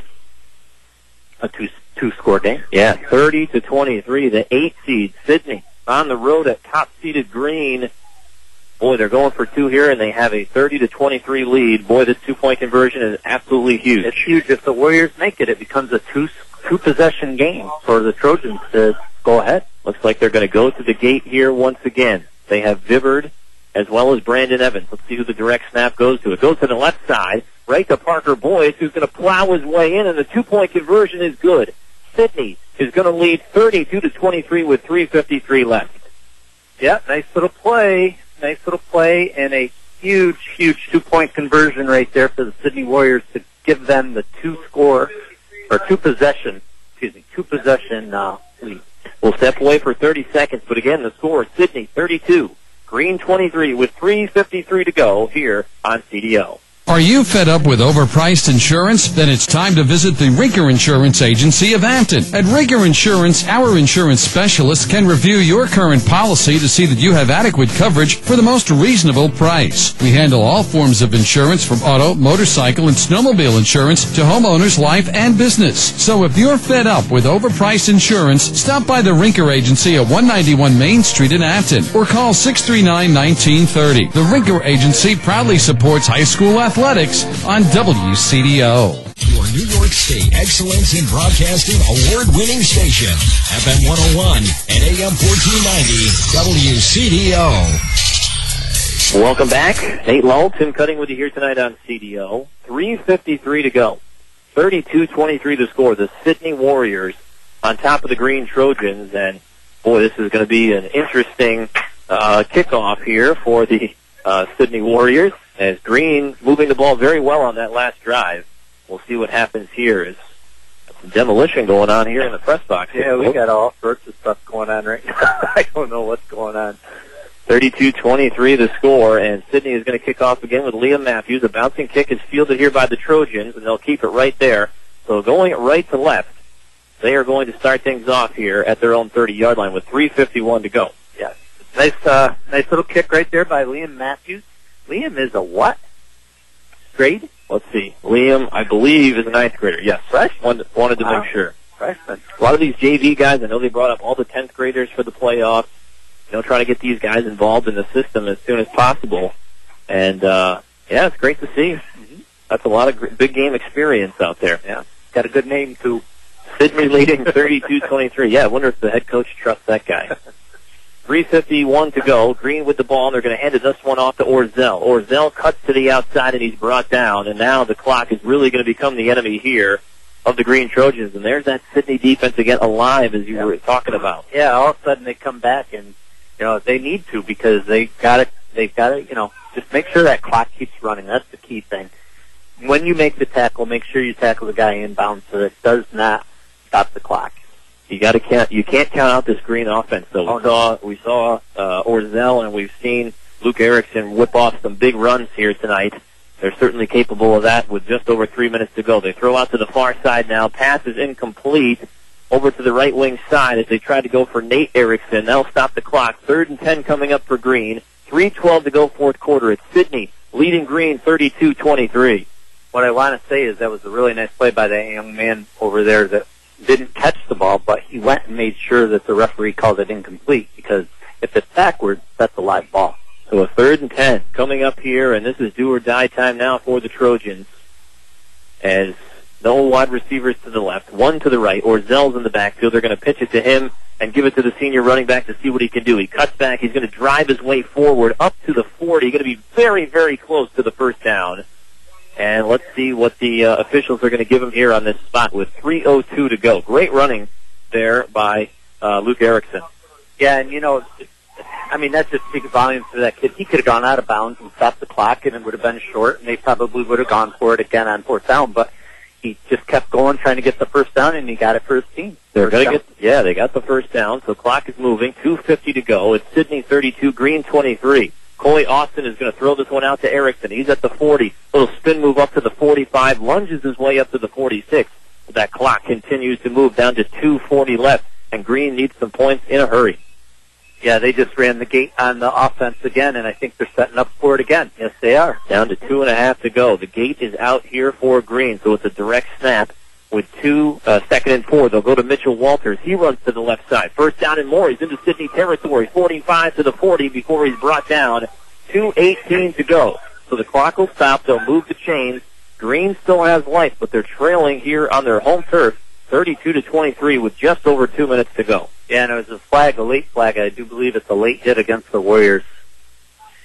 a two, two-score game. Yeah, thirty to twenty-three, the eight seed, Sydney, on the road at top-seeded Green. Boy, they're going for two here, and they have a thirty to twenty-three lead. Boy, this two-point conversion is absolutely huge. It's huge. If the Warriors make it, it becomes a two, two-possession game for the Trojans to go ahead. Looks like they're going to go to the gate here once again. They have Vibbard as well as Brandon Evans. Let's see who the direct snap goes to. It goes to the left side, right to Parker Boyce, who's going to plow his way in, and the two-point conversion is good. Sidney is going to lead thirty-two to twenty-three with three fifty-three left. Yeah, nice little play. Nice little play, and a huge, huge two-point conversion right there for the Sidney Warriors to give them the two-score, or two-possession, excuse me, two-possession uh, lead. We'll step away for thirty seconds, but again, the score, Sidney thirty-two, Green twenty-three with three fifty-three to go here on C D O. Are you fed up with overpriced insurance? Then it's time to visit the Rinker Insurance Agency of Hampton. At Rinker Insurance, our insurance specialists can review your current policy to see that you have adequate coverage for the most reasonable price. We handle all forms of insurance from auto, motorcycle, and snowmobile insurance to homeowners, life, and business. So if you're fed up with overpriced insurance, stop by the Rinker Agency at one ninety-one Main Street in Hampton or call six three nine, one nine three zero. The Rinker Agency proudly supports high school athletics. Athletics on W C D O. Your New York State Excellence in Broadcasting award-winning station, F M one oh one and A M fourteen ninety, W C D O. Welcome back. Nate Lull, Tim Cutting with you here tonight on C D O. three fifty-three to go. thirty-two twenty-three the score. The Sidney Warriors on top of the Green Trojans. And, boy, this is going to be an interesting uh, kickoff here for the uh, Sidney Warriors. As Green moving the ball very well on that last drive. We'll see what happens here. Is some demolition going on here in the press box. Yeah, we got all sorts of stuff going on right now. I don't know what's going on. thirty-two twenty-three the score, and Sidney is going to kick off again with Liam Matthews. A bouncing kick is fielded here by the Trojans, and they'll keep it right there. So going right to left, they are going to start things off here at their own thirty-yard line with three fifty-one to go. Yeah, nice, uh, nice little kick right there by Liam Matthews. Liam is a what? Grade? Let's see. Liam, I believe, is a ninth grader. Yes. Freshman? Wanted to Wow. make sure. Freshman. A lot of these J V guys, I know they brought up all the tenth graders for the playoffs. You know, trying to get these guys involved in the system as soon as possible. And, uh, yeah, it's great to see. Mm-hmm. That's a lot of gr- big game experience out there. Yeah. Got a good name, too. Sidney leading thirty-two twenty-three. Yeah, I wonder if the head coach trusts that guy. three fifty-one to go. Green with the ball, and they're going to hand this one off to Orzel. Orzel cuts to the outside, and he's brought down, and now the clock is really going to become the enemy here of the Green Trojans. And there's that Sidney defense again alive, as you yeah. were talking about. Yeah, all of a sudden they come back, and, you know, they need to because they got to, they've got to, you know, just make sure that clock keeps running. That's the key thing. When you make the tackle, make sure you tackle the guy inbound so that it does not stop the clock. You got to count. You can't count out this Green offense. Though we oh, saw, no. we saw uh, Orzel, and we've seen Luke Erickson whip off some big runs here tonight. They're certainly capable of that with just over three minutes to go. They throw out to the far side now. Pass is incomplete. Over to the right wing side as they try to go for Nate Erickson. That'll stop the clock. Third and ten coming up for Green. three twelve to go, fourth quarter. It's Sidney leading Green thirty-two twenty-three. What I want to say is that was a really nice play by that young man over there that didn't catch the ball, but he went and made sure that the referee called it incomplete, because if it's backwards, that's a live ball. So a third and ten coming up here, and this is do or die time now for the Trojans. As no wide receivers to the left, one to the right. Orzel's in the backfield. They're going to pitch it to him and give it to the senior running back to see what he can do. He cuts back. He's going to drive his way forward up to the forty. Going to be very, very close to the first down. And let's see what the uh, officials are going to give him here on this spot with three oh two to go. Great running there by uh, Luke Erickson. Yeah, and, you know, I mean, that just speaks volumes to that kid. He could have gone out of bounds and stopped the clock, and it would have been short, and they probably would have gone for it again on fourth down. But he just kept going, trying to get the first down, and he got it for his team. They're going to get, yeah, they got the first down. So clock is moving. two fifty to go. It's Sidney thirty-two, Green twenty-three. Coley Austin is going to throw this one out to Erickson. He's at the forty. Little spin move up to the forty-five. Lunges his way up to the forty-six. That clock continues to move down to two forty left, and Green needs some points in a hurry. Yeah, they just ran the gate on the offense again, and I think they're setting up for it again. Yes, they are. Down to two and a half to go. The gate is out here for Green, so it's a direct snap with two, uh, second and four. They'll go to Mitchell Walters. He runs to the left side. First down and more. He's into Sidney territory. forty-five to the forty before he's brought down. two eighteen to go. So the clock will stop. They'll move the chains. Green still has life, but they're trailing here on their home turf, thirty-two to twenty-three with just over two minutes to go. Yeah, and it was a flag, a late flag. I do believe it's a late hit against the Warriors.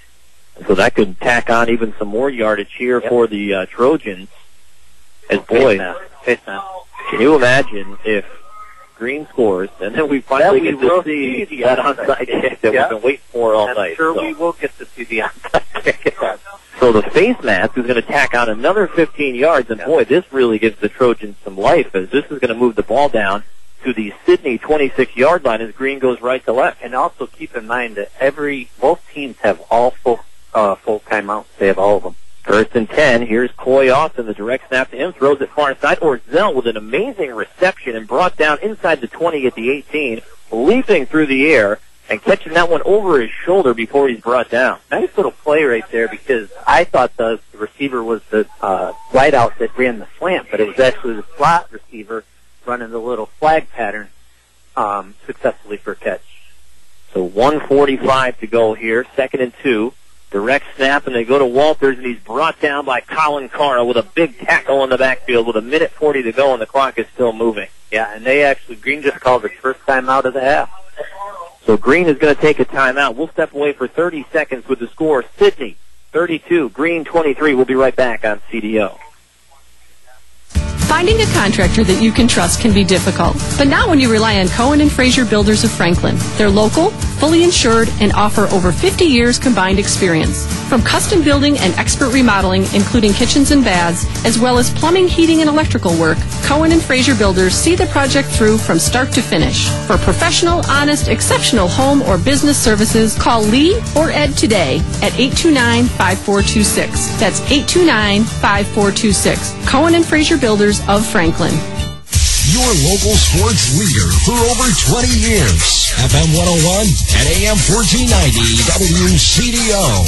So that could tack on even some more yardage here yep. for the uh, Trojans. As boy, Face mask. Can you imagine if Green scores, and then we finally we get to see, see that onside kick that yeah. we've been waiting for all I'm night. sure so. we will get to see the onside kick. So the face mask is going to tack on another fifteen yards, and yeah. boy, this really gives the Trojans some life, as this is going to move the ball down to the Sidney twenty-six yard line as Green goes right to left. And also keep in mind that every both teams have all full uh, full timeouts. They have all of them. First and ten. Here's Coy Austin. The direct snap to him. Throws it far side. Orzel with an amazing reception and brought down inside the twenty at the eighteen. Leaping through the air and catching that one over his shoulder before he's brought down. Nice little play right there, because I thought the receiver was the uh, wideout that ran the slant, but it was actually the slot receiver running the little flag pattern um, successfully for a catch. So one forty-five to go here. Second and two. Direct snap, and they go to Walters, and he's brought down by Colin Carr with a big tackle in the backfield with a minute forty to go, and the clock is still moving. Yeah, and they actually, Green just called his first time out of the half. So Green is going to take a timeout. We'll step away for thirty seconds with the score. Sidney, thirty-two, Green, twenty-three. We'll be right back on C D O. Finding a contractor that you can trust can be difficult, but not when you rely on Cohen and Fraser Builders of Franklin. They're local, fully insured, and offer over fifty years combined experience. From custom building and expert remodeling, including kitchens and baths, as well as plumbing, heating, and electrical work, Cohen and Fraser Builders see the project through from start to finish. For professional, honest, exceptional home or business services, call Lee or Ed today at eight two nine, five four two six. That's eight two nine, five four two six. Cohen and Fraser Builders of Franklin. Your local sports leader for over twenty years. F M one oh one and A M fourteen ninety W C D O.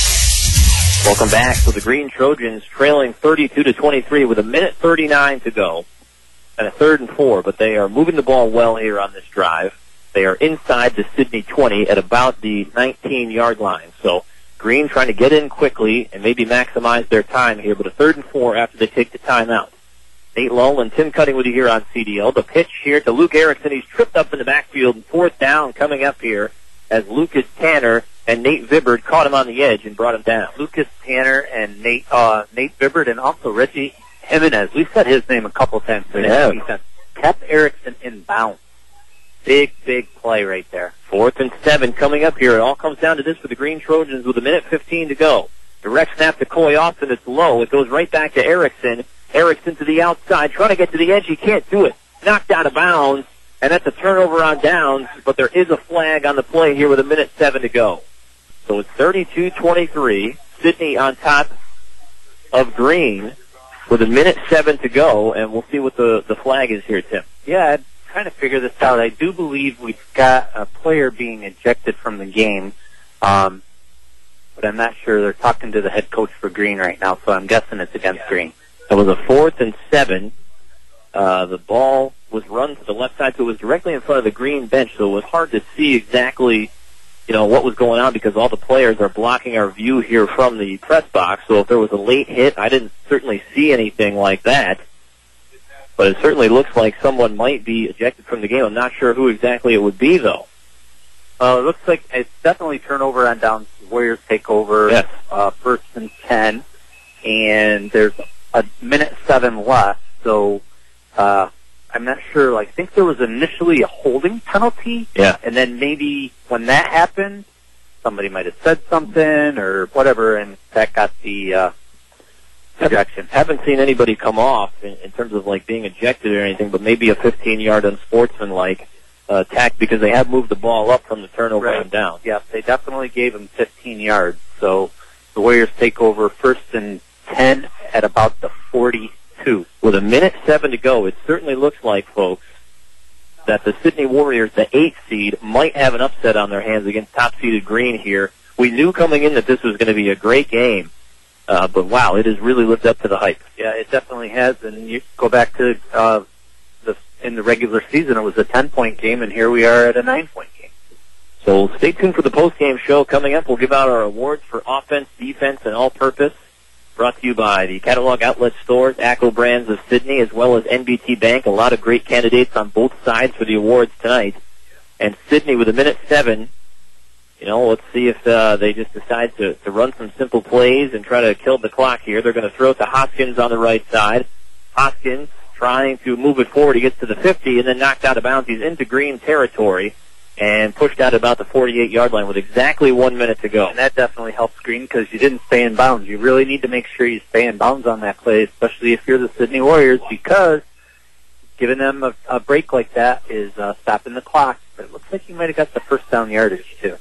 Welcome back. So the Green Trojans trailing thirty-two to twenty-three with a minute thirty-nine to go and a third and four, but they are moving the ball well here on this drive. They are inside the Sidney twenty at about the nineteen yard line. So Green trying to get in quickly and maybe maximize their time here, but a third and four after they take the timeout. Nate Lull and Tim Cutting with you here on C D L. The pitch here to Luke Erickson. He's tripped up in the backfield, and fourth down coming up here as Lucas Tanner and Nate Vibbard caught him on the edge and brought him down. Lucas Tanner and Nate uh, Nate Vibbard and also Reggie Jimenez. We've said his name a couple times. Yeah. Defense. Kept Erickson in bounds. Big, big play right there. Fourth and seven coming up here. It all comes down to this for the Green Trojans with a minute fifteen to go. Direct snap to Coy Austin. It's low. It goes right back to Erickson. Erickson to the outside, trying to get to the edge. He can't do it. Knocked out of bounds, and that's a turnover on downs, but there is a flag on the play here with a minute seven to go. So it's thirty-two twenty-three. Sidney on top of Green with a minute seven to go, and we'll see what the, the flag is here, Tim. Yeah, I'm trying to figure this out. I do believe we've got a player being ejected from the game, um, but I'm not sure. They're talking to the head coach for Green right now, so I'm guessing it's against Green. It was a fourth and seven. Uh, the ball was run to the left side, so it was directly in front of the Green bench, so it was hard to see exactly, you know, what was going on because all the players are blocking our view here from the press box. So if there was a late hit, I didn't certainly see anything like that. But it certainly looks like someone might be ejected from the game. I'm not sure who exactly it would be, though. Uh, it looks like it's definitely turnover on downs. Warriors take over. Yes. Uh, first and ten, and there's a minute seven left, so uh, I'm not sure. I think there was initially a holding penalty, yeah, and then maybe when that happened, somebody might have said something or whatever, and that got the uh, ejection. Haven't, haven't seen anybody come off in, in terms of like being ejected or anything, but maybe a fifteen-yard unsportsmanlike uh, attack because they have moved the ball up from the turnover right. and down. Yeah, they definitely gave him fifteen yards. So the Warriors take over first and ten at about the forty-two. With a minute seven to go, it certainly looks like, folks, that the Sidney Warriors, the eighth seed, might have an upset on their hands against top-seeded Green here. We knew coming in that this was going to be a great game, uh, but wow, it has really lived up to the hype. Yeah, it definitely has, and you go back to uh, the in the regular season, it was a ten-point game, and here we are at a nine-point game. So stay tuned for the post-game show coming up. We'll give out our awards for offense, defense, and all-purpose. Brought to you by the Catalog Outlet Stores, ACCO Brands of Sidney, as well as N B T Bank. A lot of great candidates on both sides for the awards tonight. And Sidney with a minute seven you know, let's see if uh, they just decide to, to run some simple plays and try to kill the clock here. They're going to throw it to Hoskins on the right side. Hoskins trying to move it forward. He gets to the fifty and then knocked out of bounds. He's into green territory and pushed out about the forty-eight-yard line with exactly one minute to go. And that definitely helps Green because you didn't stay in bounds. You really need to make sure you stay in bounds on that play, especially if you're the Sydney Warriors, because giving them a, a break like that is uh, stopping the clock. But it looks like you might have got the first down yardage, too.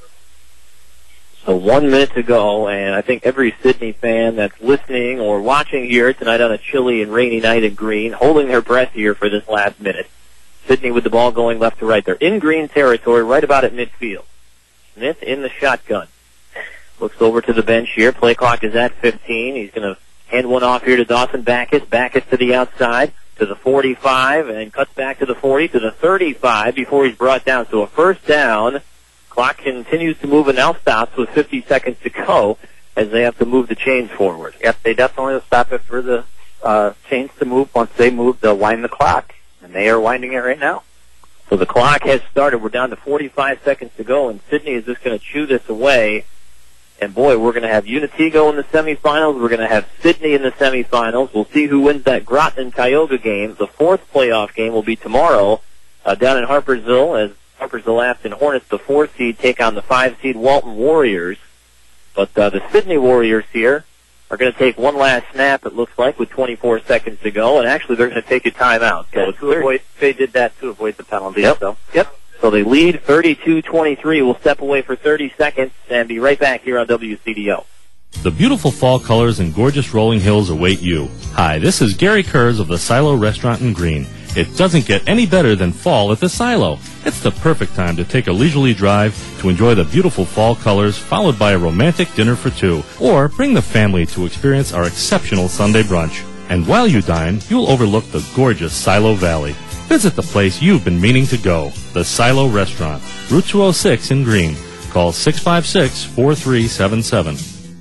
So one minute to go, and I think every Sydney fan that's listening or watching here tonight on a chilly and rainy night in Green, holding their breath here for this last minute. Sydney with the ball going left to right. They're in green territory, right about at midfield. Smith in the shotgun. Looks over to the bench here. Play clock is at fifteen. He's going to hand one off here to Dawson Backus. Backus to the outside, to the forty-five, and cuts back to the forty, to the thirty-five before he's brought down. So a first down. Clock continues to move and now stops with fifty seconds to go as they have to move the chains forward. Yep, they definitely will stop it for the uh, chains to move. Once they move, they'll wind the clock. And they are winding it right now. So the clock has started. We're down to forty-five seconds to go, and Sydney is just going to chew this away. And, boy, we're going to have Unitigo in the semifinals. We're going to have Sydney in the semifinals. We'll see who wins that Groton and Tioga game. The fourth playoff game will be tomorrow uh, down in Harpersville as Harpersville Afton Hornets, the fourth seed, take on the five seed Walton Warriors. But uh, the Sydney Warriors here are going to take one last snap, it looks like, with twenty-four seconds to go, and actually they're going to take a timeout. So yeah, to avoid, they did that to avoid the penalty. Yep. So. Yep. So they lead thirty-two twenty-three. We'll step away for thirty seconds and be right back here on W C D O. The beautiful fall colors and gorgeous rolling hills await you. Hi, this is Gary Kurz of the Silo Restaurant in Green. It doesn't get any better than fall at the Silo. It's the perfect time to take a leisurely drive to enjoy the beautiful fall colors, followed by a romantic dinner for two, or bring the family to experience our exceptional Sunday brunch. And while you dine, you'll overlook the gorgeous Silo Valley. Visit the place you've been meaning to go, the Silo Restaurant, Route two oh six in Green. Call six five six, four three seven seven.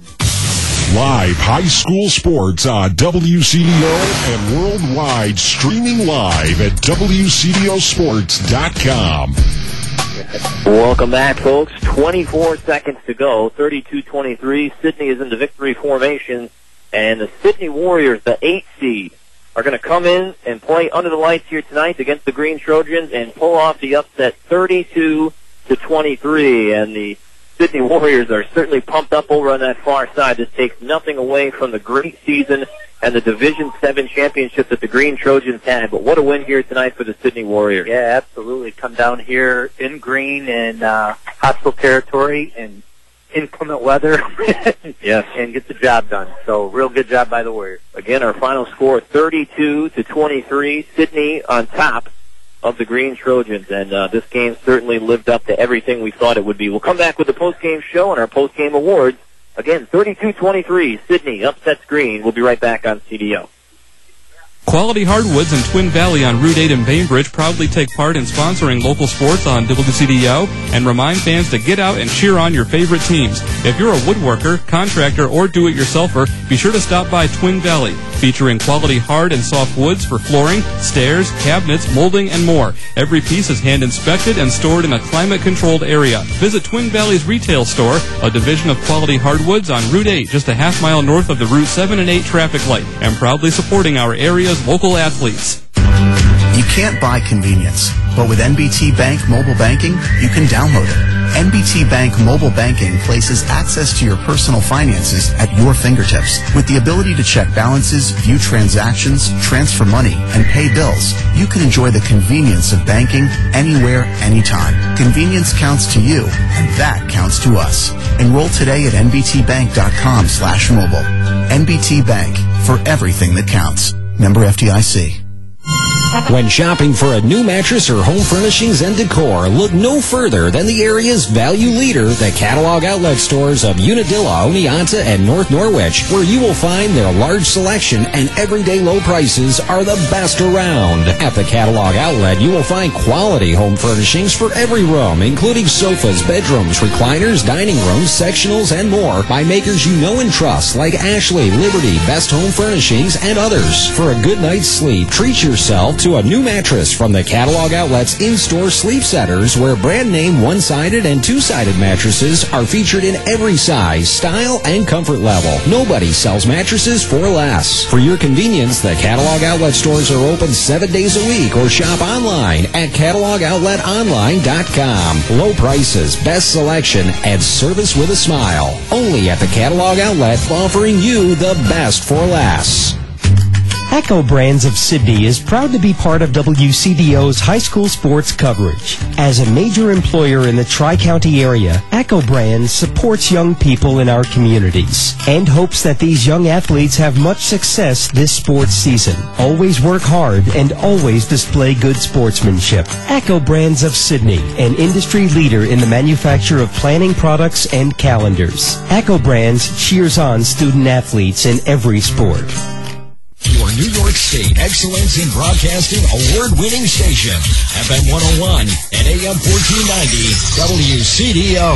Live high school sports on W C D O and worldwide, streaming live at W C D O sports dot com. Welcome back, folks. twenty-four seconds to go. thirty-two twenty-three. Sydney is in the victory formation, and the Sydney Warriors, the eight seed, are going to come in and play under the lights here tonight against the Green Trojans and pull off the upset thirty-two to twenty-three. And the Sydney Warriors are certainly pumped up over on that far side. This takes nothing away from the great season and the Division seven championship that the Green Trojans had. But what a win here tonight for the Sydney Warriors. Yeah, absolutely. Come down here in green and uh, hostile territory and inclement weather. Yes. And get the job done. So real good job by the Warriors. Again, our final score, thirty-two to twenty-three. Sydney on top of the Green Trojans, and uh, this game certainly lived up to everything we thought it would be. We'll come back with the post-game show and our post-game awards. Again, thirty-two twenty-three, Sydney upsets Green. We'll be right back on C D O. Quality Hardwoods in Twin Valley on Route eight in Bainbridge proudly take part in sponsoring local sports on W C D O and remind fans to get out and cheer on your favorite teams. If you're a woodworker, contractor, or do-it-yourselfer, be sure to stop by Twin Valley, featuring quality hard and soft woods for flooring, stairs, cabinets, molding, and more. Every piece is hand-inspected and stored in a climate-controlled area. Visit Twin Valley's retail store, a division of Quality Hardwoods on Route eight, just a half mile north of the Route seven and eight traffic light, and proudly supporting our area's local athletes. You can't buy convenience, but with N B T Bank Mobile Banking, you can download it. N B T Bank Mobile Banking places access to your personal finances at your fingertips. With the ability to check balances, view transactions, transfer money, and pay bills, you can enjoy the convenience of banking anywhere, anytime. Convenience counts to you, and that counts to us. Enroll today at N B T bank dot com slash mobile. N B T Bank, for everything that counts. Member F D I C. When shopping for a new mattress or home furnishings and decor, look no further than the area's value leader, the catalog outlet stores of Unadilla, Oneonta, and North Norwich, where you will find their large selection and everyday low prices are the best around. At the catalog outlet, you will find quality home furnishings for every room, including sofas, bedrooms, recliners, dining rooms, sectionals, and more by makers you know and trust like Ashley, Liberty, Best Home Furnishings, and others. For a good night's sleep, treat yourself to a new mattress from the Catalog Outlet's in-store sleep centers, where brand name one-sided and two-sided mattresses are featured in every size, style, and comfort level. Nobody sells mattresses for less. For your convenience, the Catalog Outlet stores are open seven days a week, or shop online at catalog outlet online dot com. Low prices, best selection, and service with a smile. Only at the Catalog Outlet, offering you the best for less. Echo Brands of Sydney is proud to be part of W C D O's high school sports coverage. As a major employer in the Tri-County area, Echo Brands supports young people in our communities and hopes that these young athletes have much success this sports season. Always work hard and always display good sportsmanship. Echo Brands of Sydney, an industry leader in the manufacture of planning products and calendars. Echo Brands cheers on student athletes in every sport. Your New York State Excellence in Broadcasting award-winning station, F M one oh one and A M fourteen ninety, W C D O.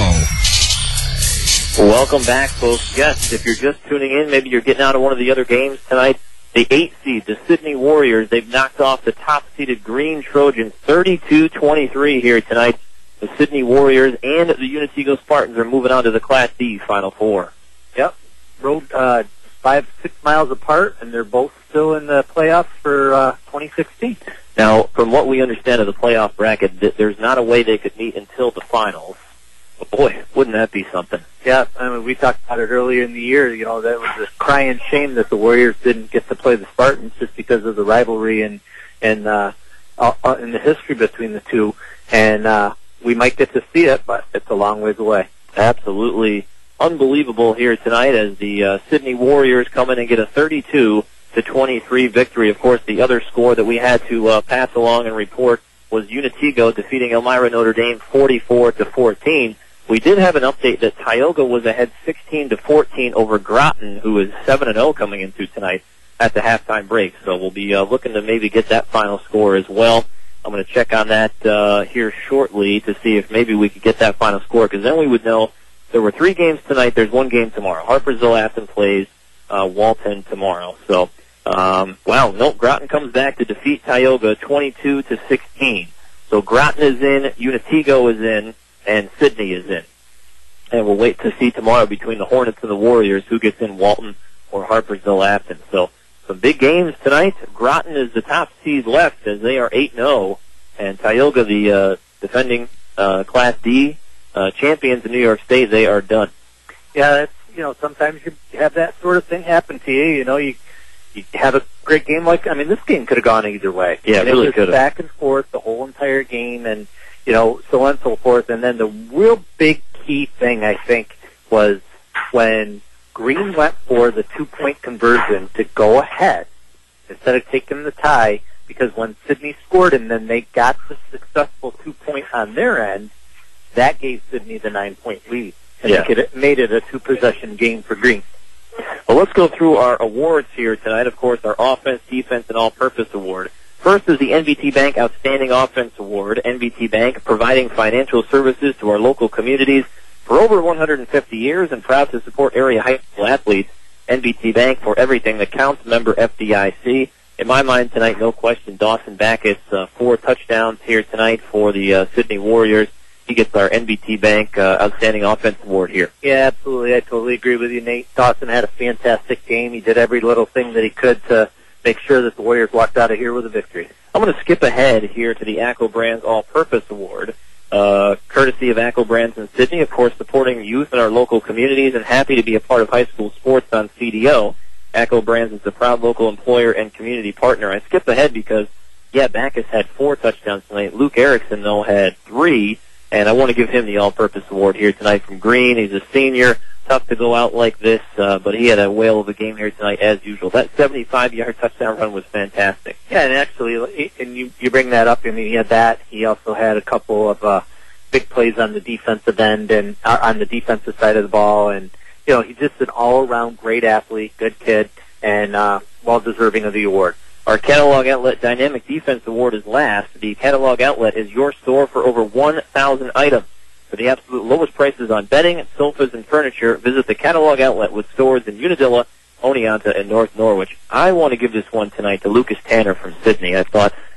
Welcome back, folks. Yes, if you're just tuning in, maybe you're getting out of one of the other games tonight. The eighth seed, the Sydney Warriors, they've knocked off the top-seeded Green Trojans thirty-two twenty-three here tonight. The Sydney Warriors and the Unitego Spartans are moving on to the Class D Final Four. Yep. Road, uh, five, six miles apart, and they're both still in the playoffs for uh, twenty sixteen. Now, from what we understand of the playoff bracket, th- there's not a way they could meet until the finals. But boy, wouldn't that be something? Yeah, I mean, we talked about it earlier in the year. You know, that was a crying shame that the Warriors didn't get to play the Spartans just because of the rivalry and and uh, uh, in the history between the two. And uh, we might get to see it, but it's a long ways away. Absolutely unbelievable here tonight as the uh, Sydney Warriors come in and get a thirty-two to twenty-three victory. Of course, the other score that we had to uh, pass along and report was Unitego defeating Elmira Notre Dame forty-four to fourteen. We did have an update that Tioga was ahead sixteen to fourteen over Groton, who is seven and oh coming into tonight at the halftime break. So we'll be uh, looking to maybe get that final score as well. I'm going to check on that uh, here shortly to see if maybe we could get that final score, because then we would know there were three games tonight. There's one game tomorrow. Harpersville Afton plays uh, Walton tomorrow. So, um, wow, no, Groton comes back to defeat Tioga twenty-two to sixteen. So Groton is in, Unitego is in, and Sydney is in. And we'll wait to see tomorrow between the Hornets and the Warriors who gets in, Walton or Harpersville Afton. So some big games tonight. Groton is the top seed left as they are eight and oh, and Tioga, the uh, defending uh, Class D uh, champions in New York State, they are done. Yeah, that's, you know, sometimes you have that sort of thing happen to you. You know, you you have a great game like, I mean, this game could have gone either way. Yeah, and it really was could have. Back and forth the whole entire game, and you know, so on and so forth. And then the real big key thing, I think, was when Green went for the two-point conversion to go ahead instead of taking the tie, because when Sydney scored and then they got the successful two-point on their end, that gave Sydney the nine-point lead. And Yeah. it made it a two-possession game for Green. Well, let's go through our awards here tonight. Of course, our Offense, Defense, and All-Purpose Award. First is the N B T Bank Outstanding Offense Award. N B T Bank, providing financial services to our local communities for over one hundred fifty years and proud to support area high school athletes. N B T Bank, for everything that counts, member F D I C. In my mind tonight, no question, Dawson Backus, uh, four touchdowns here tonight for the uh, Sydney Warriors. He gets our N B T Bank uh, Outstanding Offense Award here. Yeah, absolutely. I totally agree with you, Nate. Dawson had a fantastic game. He did every little thing that he could to make sure that the Warriors walked out of here with a victory. I'm going to skip ahead here to the ACCO Brands All-Purpose Award, uh, courtesy of ACCO Brands in Sydney, of course, supporting youth in our local communities and happy to be a part of high school sports on C D O. ACCO Brands is a proud local employer and community partner. I skipped ahead because, yeah, Backus had four touchdowns tonight. Luke Erickson, though, had three, and I want to give him the All-Purpose Award here tonight from Green. He's a senior. Tough to go out like this, uh, but he had a whale of a game here tonight as usual. That seventy-five-yard touchdown run was fantastic. Yeah, and actually, and you you bring that up. I mean, he had that. He also had a couple of uh, big plays on the defensive end and uh, on the defensive side of the ball, and you know, he's just an all-around great athlete, good kid, and uh, well deserving of the award. Our Catalog Outlet Dynamic Defense Award is last. The Catalog Outlet is your store for over one thousand items. For the absolute lowest prices on bedding, sofas, and furniture, visit the Catalog Outlet with stores in Unadilla, Oneonta, and North Norwich. I want to give this one tonight to Lucas Tanner from Sydney. I thought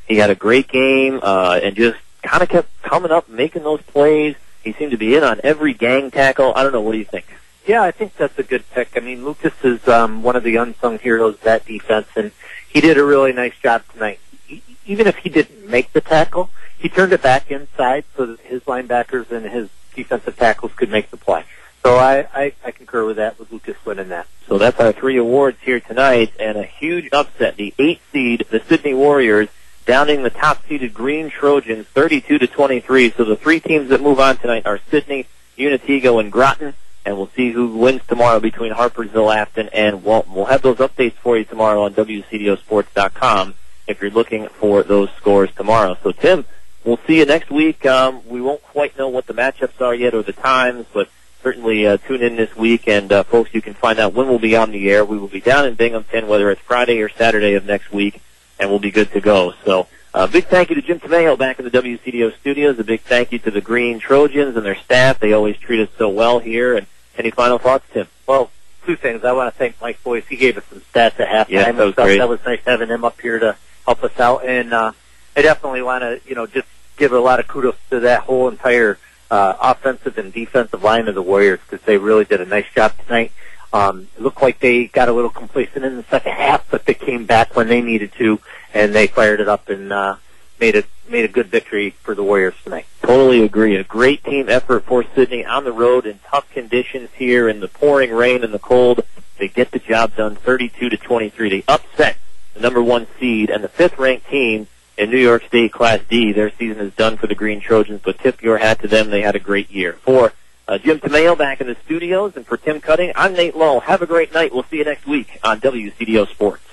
He had a great game uh, and just kind of kept coming up, making those plays. He seemed to be in on every gang tackle. I don't know. What do you think? Yeah, I think that's a good pick. I mean, Lucas is um, one of the unsung heroes of that defense, and he did a really nice job tonight. E- even if he didn't make the tackle, he turned it back inside so that his linebackers and his defensive tackles could make the play. So I, I, I concur with that, with Lucas winning that. So that's our three awards here tonight, and a huge upset. The eighth seed, the Sydney Warriors, downing the top-seeded Green Trojans thirty-two to twenty-three. So the three teams that move on tonight are Sydney, Unitego, and Groton, and we'll see who wins tomorrow between Harpersville, Afton, and Walton. We'll have those updates for you tomorrow on W C D O sports dot com if you're looking for those scores tomorrow. So, Tim, we'll see you next week. Um, we won't quite know what the matchups are yet or the times, but certainly uh, tune in this week, and uh, folks, you can find out when we'll be on the air. We will be down in Binghamton, whether it's Friday or Saturday of next week, and we'll be good to go. So a uh, big thank you to Jim Tomeo back in the W C D O studios. A big thank you to the Green Trojans and their staff. They always treat us so well here. And any final thoughts, Tim? Well, two things. I want to thank Mike Boyce. He gave us some stats at halftime. Yeah, that was stuff. great. That was nice having him up here to help us out. And uh, I definitely want to, you know, just give a lot of kudos to that whole entire uh, offensive and defensive line of the Warriors, because they really did a nice job tonight. Um, it looked like they got a little complacent in the second half, but they came back when they needed to, and they fired it up and uh, made it made a good victory for the Warriors tonight. Totally agree. A great team effort for Sydney on the road in tough conditions here in the pouring rain and the cold. They get the job done, thirty-two to twenty-three. They upset the number one seed and the fifth-ranked team in New York State Class D. Their season is done for the Green Trojans, but tip your hat to them. They had a great year. For uh, Jim Tomeo back in the studios, and for Tim Cutting, I'm Nate Lowe. Have a great night. We'll see you next week on W C D O Sports.